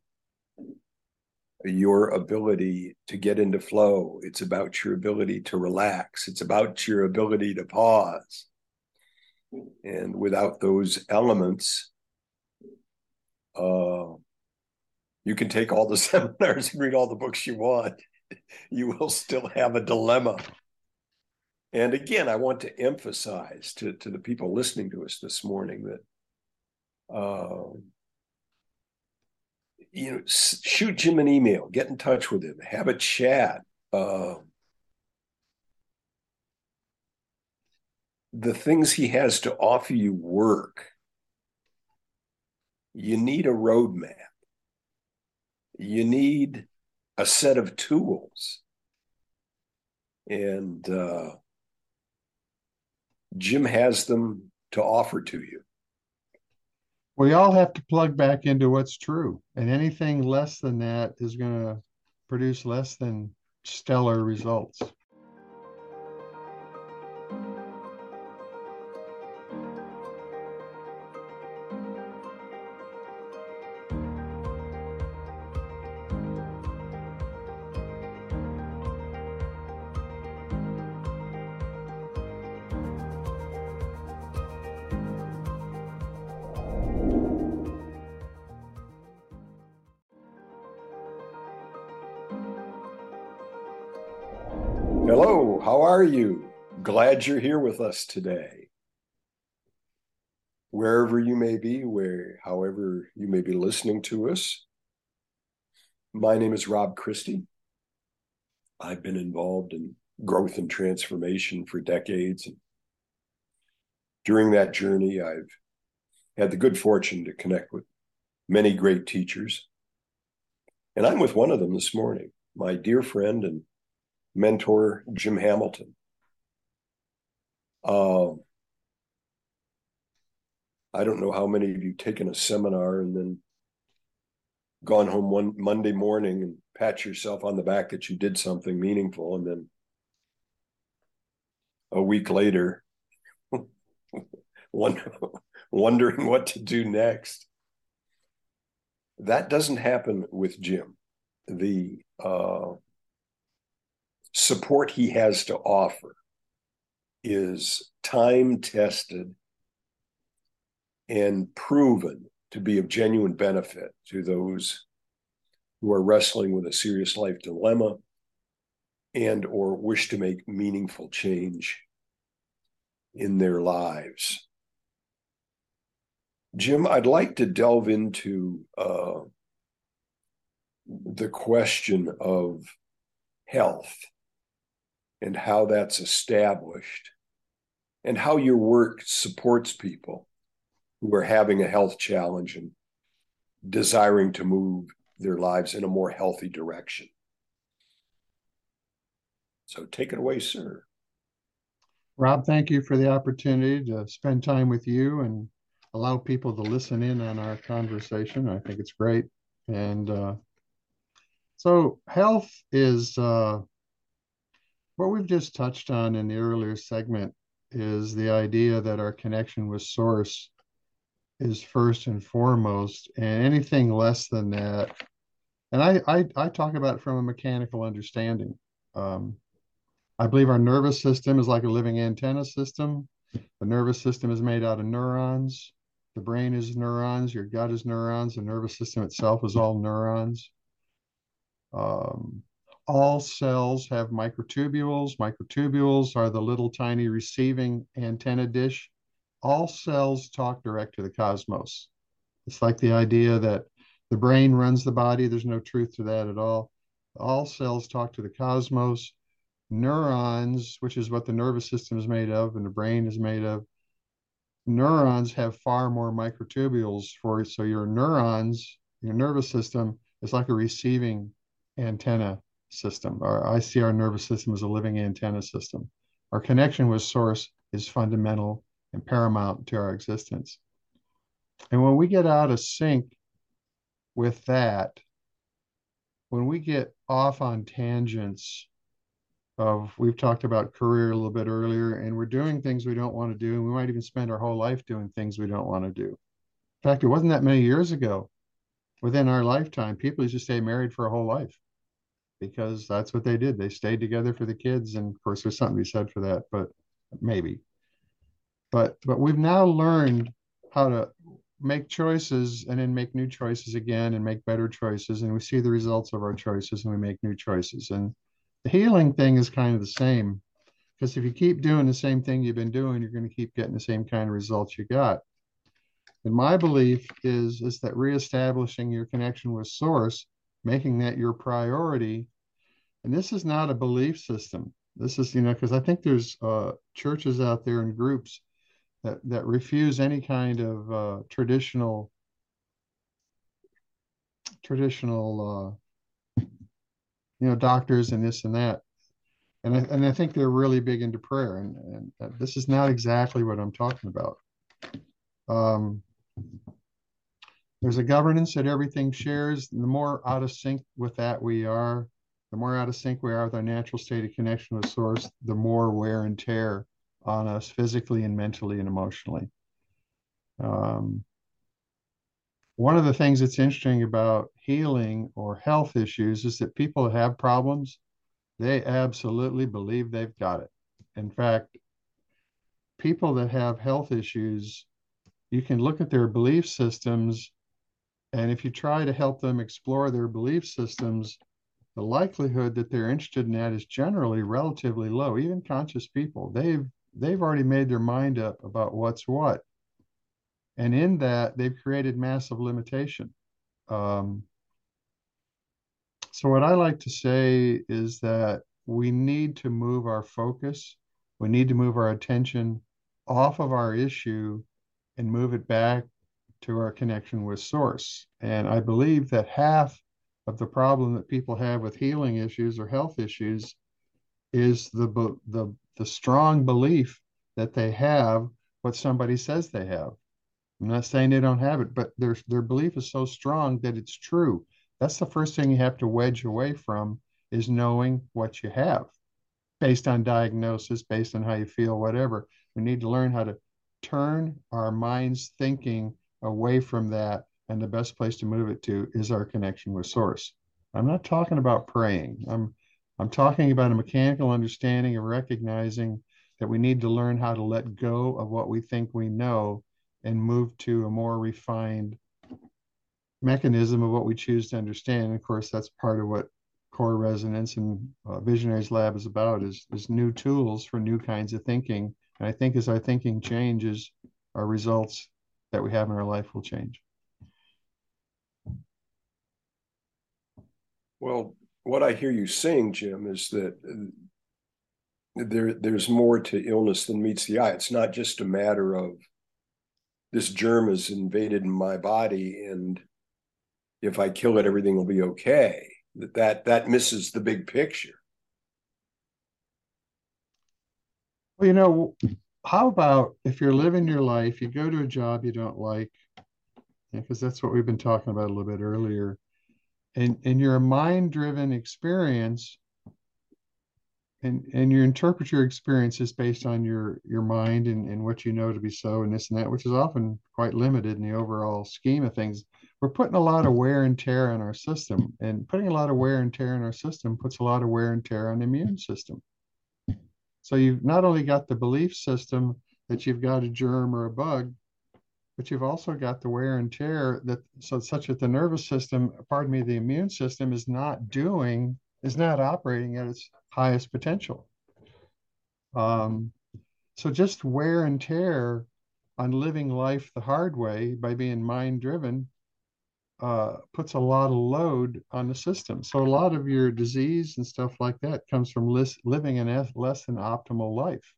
your ability to get into flow. It's about your ability to relax. It's about your ability to pause. And without those elements, uh, you can take all the seminars and read all the books you want. You will still have a dilemma. And again, I want to emphasize to, to the people listening to us this morning that, uh, you know, shoot Jim an email, get in touch with him, have a chat. Uh, the things he has to offer you work. You need a roadmap. You need a set of tools. And uh, Jim has them to offer to you. We all have to plug back into what's true, and anything less than that is going to produce less than stellar results. Hello, how are you? Glad you're here with us today. Wherever you may be, where, however you may be listening to us. My name is Rob Christie. I've been involved in growth and transformation for decades. And during that journey, I've had the good fortune to connect with many great teachers. And I'm with one of them this morning, my dear friend and mentor, Jim Hamilton. Uh, I don't know how many of you taken a seminar and then gone home one Monday morning and pat yourself on the back that you did something meaningful, and then a week later wonder, wondering what to do next. That doesn't happen with Jim. The uh, support he has to offer is time-tested and proven to be of genuine benefit to those who are wrestling with a serious life dilemma and or wish to make meaningful change in their lives. Jim, I'd like to delve into uh, the question of health and how that's established and how your work supports people who are having a health challenge and desiring to move their lives in a more healthy direction. So take it away, sir. Rob, thank you for the opportunity to spend time with you and allow people to listen in on our conversation. I think it's great. And uh, so health is uh, what we've just touched on in the earlier segment, is the idea that our connection with source is first and foremost, and anything less than that. And I, I, I talk about it from a mechanical understanding. Um, I believe our nervous system is like a living antenna system. The nervous system is made out of neurons. The brain is neurons. Your gut is neurons. The nervous system itself is all neurons. Um, all cells have microtubules. Microtubules are the little tiny receiving antenna dish. All cells talk direct to the cosmos. It's like the idea that the brain runs the body. There's no truth to that at all. All cells talk to the cosmos. neurons, which is what the nervous system is made of and the brain is made of, neurons have far more microtubules for it. So your neurons, your nervous system is like a receiving antenna system. Or I see our nervous system as a living antenna system. Our connection with source is fundamental and paramount to our existence. And when we get out of sync with that, when we get off on tangents of, we've talked about career a little bit earlier, and we're doing things we don't want to do, and we might even spend our whole life doing things we don't want to do. In fact, it wasn't that many years ago, within our lifetime, people used to stay married for a whole life because that's what they did. They stayed together for the kids. And of course, there's something to be said for that, but maybe. But but we've now learned how to make choices and then make new choices again and make better choices. And we see the results of our choices and we make new choices. And the healing thing is kind of the same, because if you keep doing the same thing you've been doing, you're going to keep getting the same kind of results you got. And my belief is, is that reestablishing your connection with source, making that your priority, and this is not a belief system. This is, you know, because I think there's uh, churches out there and groups that, that refuse any kind of uh, traditional, traditional, uh, you know, doctors and this and that. And I, and I think they're really big into prayer. And, and uh, this is not exactly what I'm talking about. Um, There's a governance that everything shares. The more out of sync with that we are, the more out of sync we are with our natural state of connection with source, the more wear and tear on us physically and mentally and emotionally. Um, one of the things that's interesting about healing or health issues is that people that have problems, they absolutely believe they've got it. In fact, people that have health issues, you can look at their belief systems, and if you try to help them explore their belief systems, the likelihood that they're interested in that is generally relatively low. Even conscious people, they've they've already made their mind up about what's what, and in that they've created massive limitation. Um, so what I like to say is that we need to move our focus, we need to move our attention off of our issue and move it back to our connection with source. And I believe that half of the problem that people have with healing issues or health issues is the the the strong belief that they have what somebody says they have. I'm not saying they don't have it, but their their belief is so strong that it's true. That's the first thing you have to wedge away from, is knowing what you have based on diagnosis, based on how you feel, whatever. We need to learn how to turn our mind's thinking away from that. And the best place to move it to is our connection with source. I'm not talking about praying. I'm I'm talking about a mechanical understanding of recognizing that we need to learn how to let go of what we think we know and move to a more refined mechanism of what we choose to understand. And of course, that's part of what core resonance and uh, visionaries lab is about, is, is new tools for new kinds of thinking. And I think as our thinking changes, our results that we have in our life will change. Well, what I hear you saying, Jim, is that there there's more to illness than meets the eye. It's not just a matter of this germ has invaded my body, and if I kill it, everything will be okay. That that, that misses the big picture. Well, you know, how about if you're living your life, you go to a job you don't like, because that's what we've been talking about a little bit earlier, and and you're a mind-driven experience, and and you interpret your experiences based on your your mind and, and what you know to be so and this and that, which is often quite limited in the overall scheme of things. We're putting a lot of wear and tear on our system, and putting a lot of wear and tear on our system puts a lot of wear and tear on the immune system. So you've not only got the belief system that you've got a germ or a bug, but you've also got the wear and tear that, so such that the nervous system, pardon me, the immune system is not doing, is not operating at its highest potential. Um, so just wear and tear on living life the hard way by being mind driven uh, puts a lot of load on the system. So a lot of your disease and stuff like that comes from lis- living an es- less than optimal life.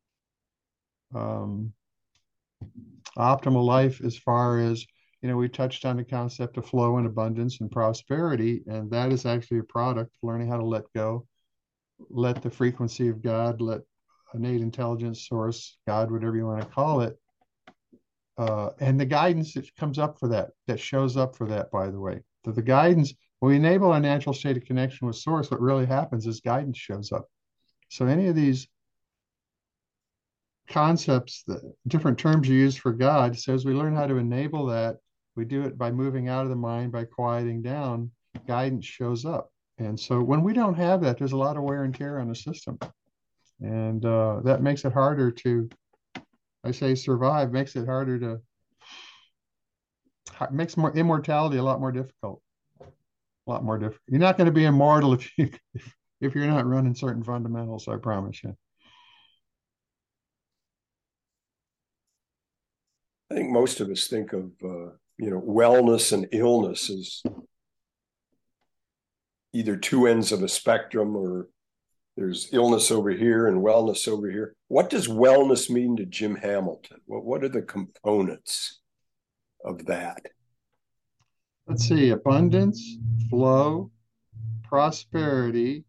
Um, optimal life as far as, you know, we touched on the concept of flow and abundance and prosperity, and that is actually a product of learning how to let go, let the frequency of God, let innate intelligence source, God, whatever you want to call it, uh, and the guidance that comes up for that, that shows up for that, by the way. So the guidance, when we enable our natural state of connection with source, what really happens is guidance shows up. So any of these concepts, the different terms you use for God, so as we learn how to enable that, we do it by moving out of the mind, by quieting down, guidance shows up. And so when we don't have that, there's a lot of wear and tear on the system. And uh, that makes it harder to, I say survive, makes it harder to, makes more immortality a lot more difficult, a lot more difficult. You're not going to be immortal if you, if, if you're not running certain fundamentals, I promise you. I think most of us think of uh, you know wellness and illness as either two ends of a spectrum, or there's illness over here and wellness over here. What does wellness mean to Jim Hamilton? What what are the components of that? Let's see, abundance, flow, prosperity,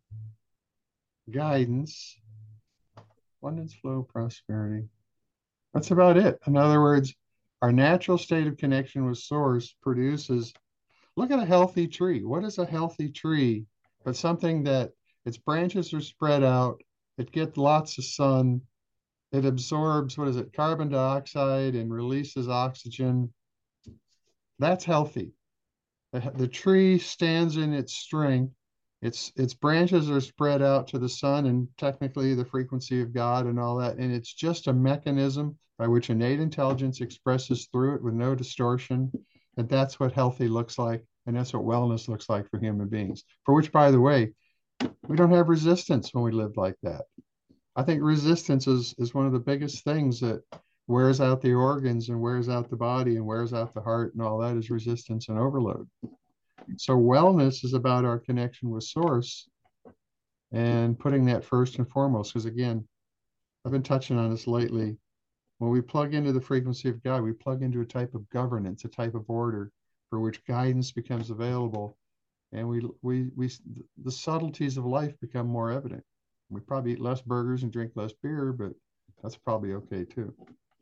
guidance, abundance, flow, prosperity. That's about it. In other words, our natural state of connection with source produces, look at a healthy tree. What is a healthy tree? But something that its branches are spread out, it gets lots of sun, it absorbs, what is it, carbon dioxide and releases oxygen. That's healthy. The, the tree stands in its strength. Its its branches are spread out to the sun and technically the frequency of God and all that. And it's just a mechanism by which innate intelligence expresses through it with no distortion. And that's what healthy looks like. And that's what wellness looks like for human beings. For which, by the way, we don't have resistance when we live like that. I think resistance is, is one of the biggest things that wears out the organs and wears out the body and wears out the heart and all that is resistance and overload. So wellness is about our connection with source and putting that first and foremost. Because again, I've been touching on this lately. When we plug into the frequency of God, we plug into a type of governance, a type of order for which guidance becomes available. And we, we, we, the subtleties of life become more evident. We probably eat less burgers and drink less beer, but that's probably okay too.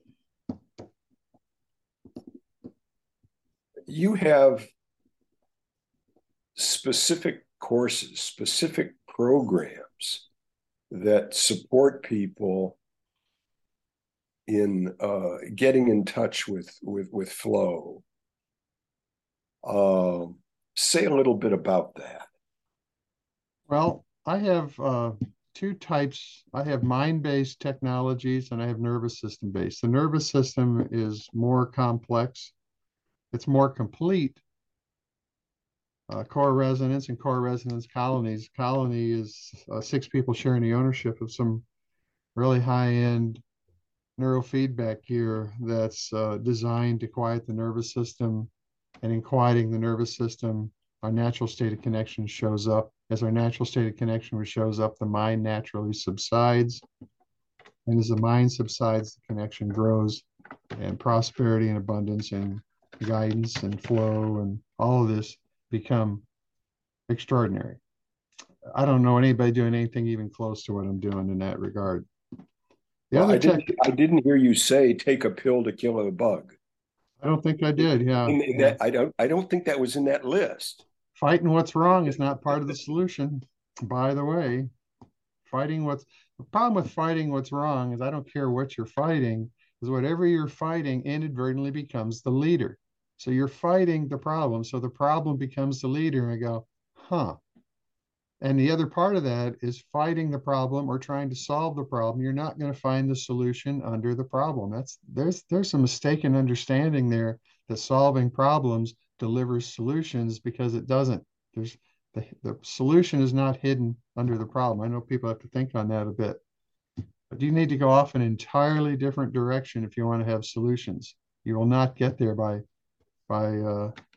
You have specific courses, specific programs that support people in uh, getting in touch with with with flow. Um, say a little bit about that. Well, I have uh, two types. I have mind-based technologies and I have nervous system based. The nervous system is more complex. It's more complete. Uh, core resonance and core resonance colonies. Colony is uh, six people sharing the ownership of some really high-end neurofeedback gear that's uh, designed to quiet the nervous system. And in quieting the nervous system, our natural state of connection shows up. As our natural state of connection shows up, the mind naturally subsides. And as the mind subsides, the connection grows, and prosperity and abundance and guidance and flow and all of this become extraordinary. I don't know anybody doing anything even close to what I'm doing in that regard. The Well, other I tech, didn't I didn't hear you say take a pill to kill a bug. I don't think I did. Yeah, In, in yeah. that I don't I don't think that was in that list. Fighting what's wrong is not part of the solution. By the way, fighting what's the problem with fighting what's wrong is I don't care what you're fighting, is whatever you're fighting inadvertently becomes the leader. So you're fighting the problem. So the problem becomes the leader. And I go, huh. And the other part of that is fighting the problem or trying to solve the problem. You're not going to find the solution under the problem. That's there's there's some mistaken understanding there that solving problems delivers solutions because it doesn't. There's the, the solution is not hidden under the problem. I know people have to think on that a bit, but you need to go off an entirely different direction if you want to have solutions. You will not get there by by uh,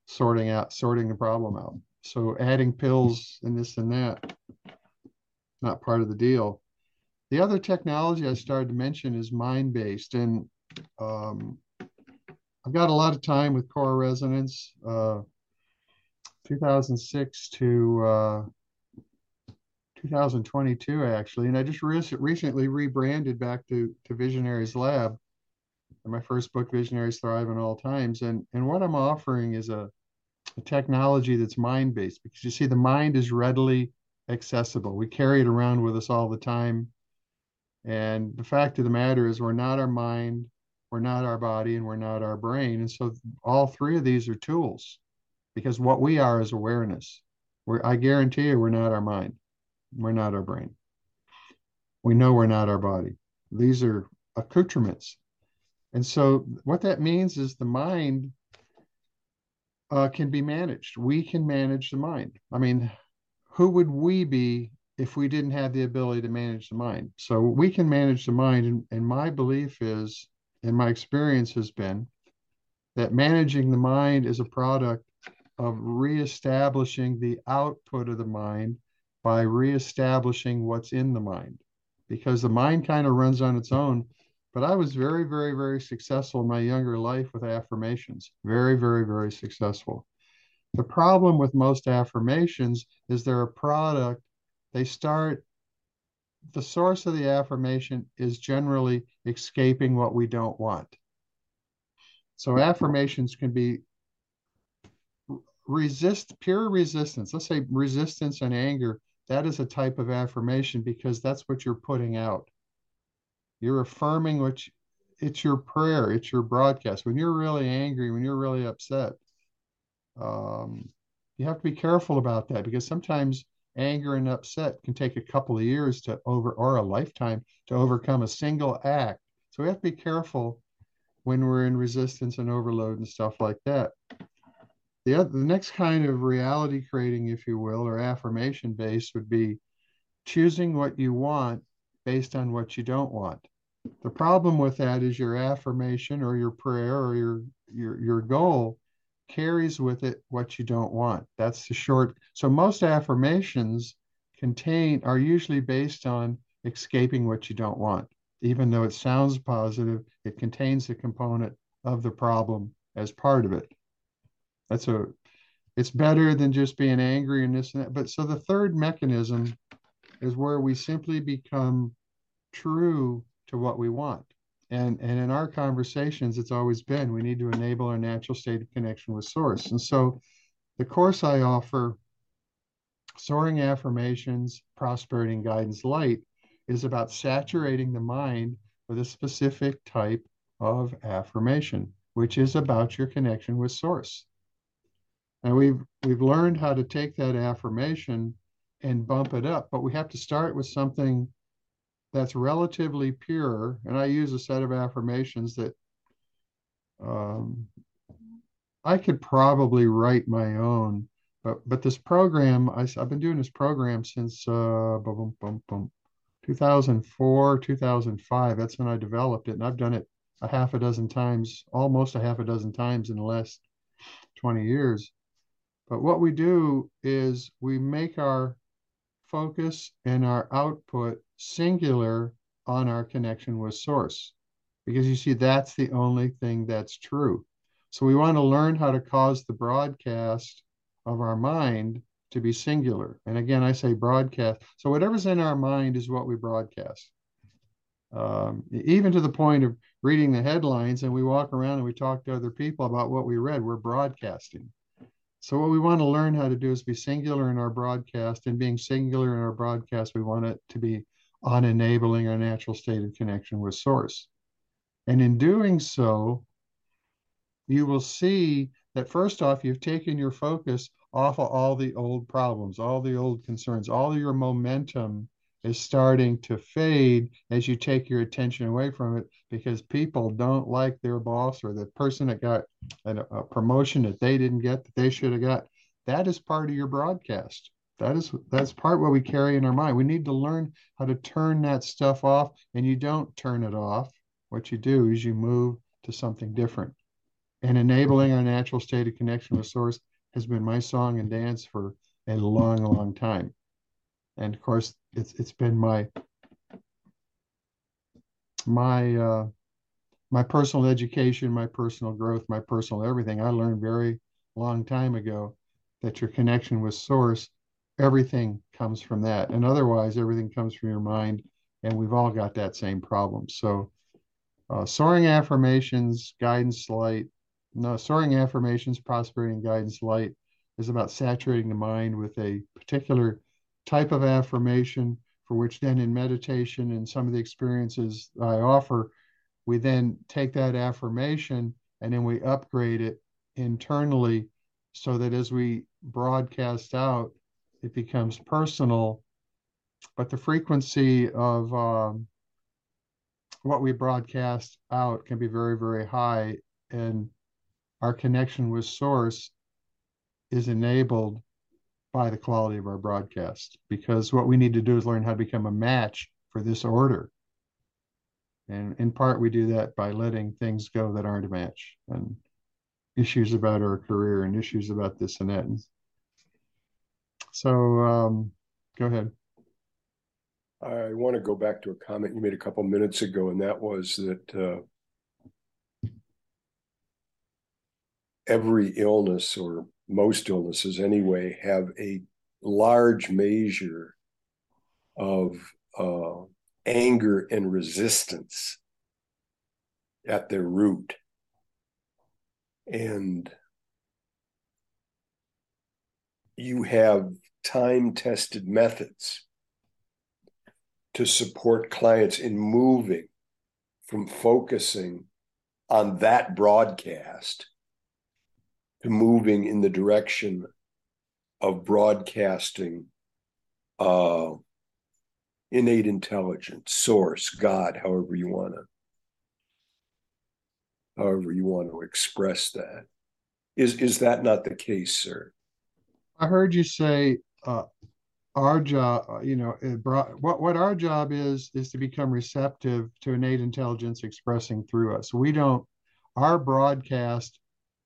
sorting out, sorting the problem out. So adding pills and this and that, not part of the deal. The other technology I started to mention is mind-based, and um, I've got a lot of time with core resonance, uh, two thousand six to uh, two thousand twenty-two actually, and I just re recently rebranded back to to Visionaries Lab. And my first book, Visionaries Thrive in All Times, and and what I'm offering is a, a technology that's mind-based, because you see the mind is readily accessible. We carry it around with us all the time. And the fact of the matter is, we're not our mind, we're not our body, and we're not our brain. And so, all three of these are tools, because what we are is awareness. We're, I guarantee you, we're not our mind, we're not our brain. We know we're not our body. These are accoutrements. And so, what that means is the mind uh, can be managed. We can manage the mind. I mean, who would we be if we didn't have the ability to manage the mind? So we can manage the mind. And, and my belief is, and my experience has been, that managing the mind is a product of reestablishing the output of the mind by reestablishing what's in the mind. Because the mind kind of runs on its own. But I was very, very, very successful in my younger life with affirmations. Very, very, very successful. The problem with most affirmations is they're a product. They start, the source of the affirmation is generally escaping what we don't want. So affirmations can be resist, pure resistance. Let's say resistance and anger. That is a type of affirmation, because that's what you're putting out. You're affirming what you, it's your prayer, it's your broadcast. When you're really angry, when you're really upset, um, you have to be careful about that, because sometimes anger and upset can take a couple of years to over, or a lifetime to overcome a single act. So we have to be careful when we're in resistance and overload and stuff like that. The other, the next kind of reality creating, if you will, or affirmation based, would be choosing what you want based on what you don't want. The problem with that is your affirmation or your prayer or your your your goal carries with it what you don't want. That's the short. So most affirmations contain are usually based on escaping what you don't want. Even though it sounds positive, it contains a component of the problem as part of it. That's a it's better than just being angry and this and that. But so the third mechanism is where we simply become true to what we want. And, and in our conversations, it's always been, we need to enable our natural state of connection with source. And so the course I offer, Soaring Affirmations, Prosperity and Guidance Light, is about saturating the mind with a specific type of affirmation, which is about your connection with source. And we've we've learned how to take that affirmation and bump it up, but we have to start with something that's relatively pure. And I use a set of affirmations that um, I could probably write my own, but but this program, I, I've been doing this program since uh, boom, boom, boom, two thousand four, two thousand five. That's when I developed it, and I've done it a half a dozen times, almost a half a dozen times in the last twenty years. But what we do is we make our focus and our output singular on our connection with source, because you see, that's the only thing that's true. So we want to learn how to cause the broadcast of our mind to be singular. And again, I say broadcast. So whatever's in our mind is what we broadcast. Um, even to the point of reading the headlines, and we walk around and we talk to other people about what we read, we're broadcasting. So what we want to learn how to do is be singular in our broadcast, and being singular in our broadcast, we want it to be on enabling our natural state of connection with source. And in doing so, you will see that first off, you've taken your focus off of all the old problems, all the old concerns, all your momentum is starting to fade as you take your attention away from it, because people don't like their boss, or the person that got a, a promotion that they didn't get that they should have got. That is part of your broadcast. That is that's part what we carry in our mind. We need to learn how to turn that stuff off, and you don't turn it off. What you do is you move to something different. And enabling our natural state of connection with source has been my song and dance for a long, long time. And of course, it's it's been my my uh, my personal education, my personal growth, my personal everything. I learned very long time ago that your connection with source, everything comes from that. And otherwise, everything comes from your mind. And we've all got that same problem. So uh, soaring affirmations, guidance light, no, soaring affirmations, prosperity and guidance light is about saturating the mind with a particular type of affirmation for which then in meditation and some of the experiences I offer, we then take that affirmation and then we upgrade it internally so that as we broadcast out, it becomes personal. But the frequency of um, what we broadcast out can be very, very high. And our connection with source is enabled by the quality of our broadcast, because what we need to do is learn how to become a match for this order. And in part, we do that by letting things go that aren't a match, and issues about our career and issues about this and that. So um, go ahead. I want to go back to a comment you made a couple minutes ago, and that was that uh, every illness, or most illnesses anyway, have a large measure of uh, anger and resistance at their root. And you have time-tested methods to support clients in moving from focusing on that broadcast to moving in the direction of broadcasting uh, innate intelligence, source, God, however you want to, however you want to express that. Is is that not the case, sir? I heard you say uh, our job, uh, you know, it brought, what what our job is is to become receptive to innate intelligence expressing through us. We don't. Our broadcast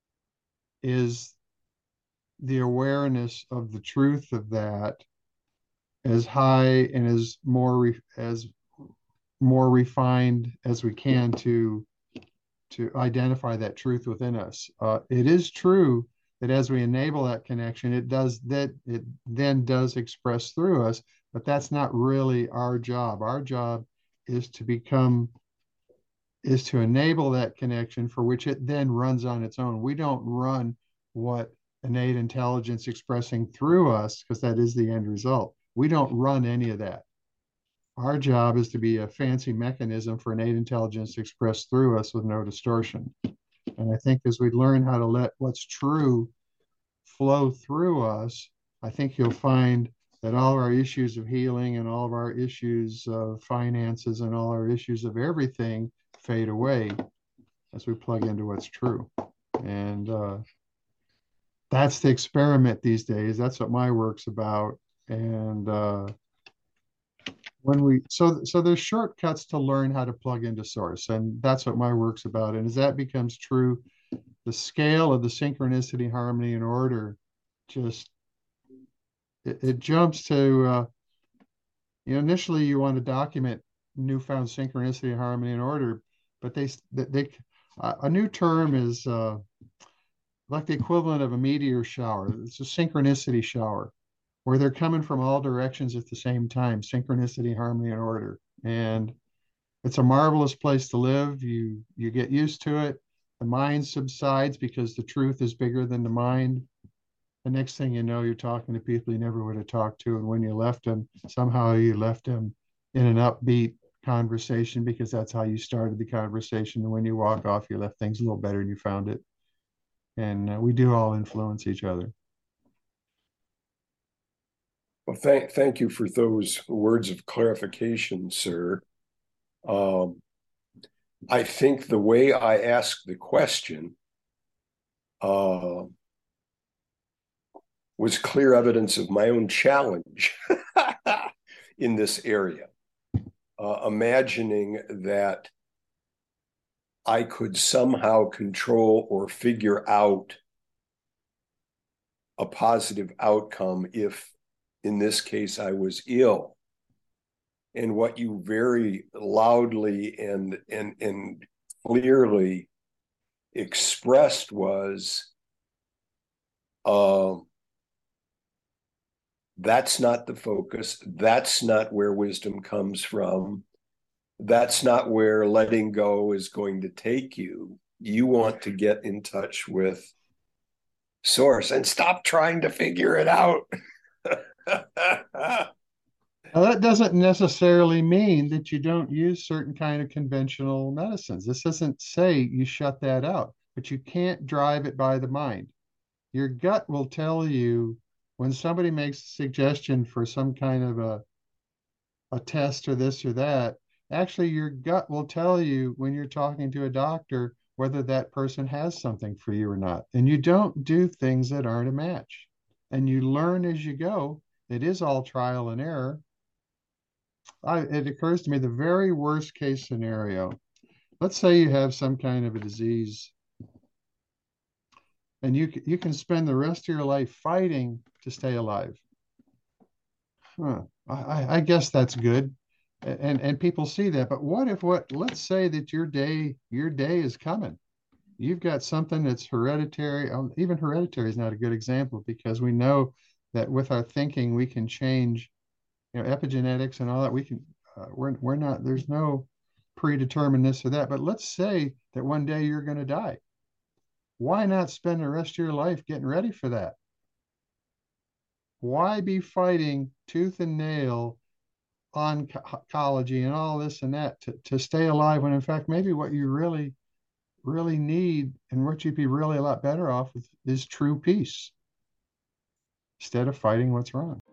is the awareness of the truth of that as high and as more re, as more refined as we can to to identify that truth within us. Uh, it is true that as we enable that connection, it does that it then does express through us, but that's not really our job. Our job is to become is to enable that connection for which it then runs on its own. We don't run what innate intelligence expressing through us, because that is the end result. We don't run any of that. Our job is to be a fancy mechanism for innate intelligence expressed through us with no distortion. And I think as we learn how to let what's true flow through us, I think you'll find that all of our issues of healing and all of our issues of finances and all our issues of everything fade away as we plug into what's true. And uh, that's the experiment these days. That's what my work's about. And uh, when we so so there's shortcuts to learn how to plug into source, and that's what my work's about. And as that becomes true, the scale of the synchronicity, harmony, and order just it, it jumps to uh, you know, initially you want to document newfound synchronicity, harmony, and order, but they they, they uh, a new term is uh, like the equivalent of a meteor shower. It's a synchronicity shower where they're coming from all directions at the same time, synchronicity, harmony, and order. And it's a marvelous place to live. You you get used to it. The mind subsides because the truth is bigger than the mind. The next thing you know, you're talking to people you never would have talked to. And when you left them, somehow you left them in an upbeat conversation because that's how you started the conversation. And when you walk off, you left things a little better than you found it. And uh, we do all influence each other. Well, thank thank you for those words of clarification, sir. Um, I think the way I asked the question uh, was clear evidence of my own challenge in this area. Uh, imagining that I could somehow control or figure out a positive outcome if, in this case, I was ill. And what you very loudly and and and clearly expressed was, um, that's not the focus. That's not where wisdom comes from. That's not where letting go is going to take you. You want to get in touch with source and stop trying to figure it out. Now, that doesn't necessarily mean that you don't use certain kind of conventional medicines. This doesn't say you shut that out, but you can't drive it by the mind. Your gut will tell you when somebody makes a suggestion for some kind of a, a test or this or that. Actually, your gut will tell you when you're talking to a doctor whether that person has something for you or not. And you don't do things that aren't a match. And you learn as you go. It is all trial and error. I, it occurs to me the very worst case scenario. Let's say you have some kind of a disease and you, you can spend the rest of your life fighting to stay alive. Huh. I, I guess that's good. And, and people see that. But what if what, let's say that your day, your day is coming. You've got something that's hereditary. Um, even hereditary is not a good example because we know that with our thinking, we can change, you know, epigenetics and all that. We can, uh, we're, we're not, there's no predetermined this or that. But let's say that one day you're going to die. Why not spend the rest of your life getting ready for that? Why be fighting tooth and nail oncology and all this and that to, to stay alive when in fact maybe what you really really need and what you'd be really a lot better off with is true peace instead of fighting what's wrong.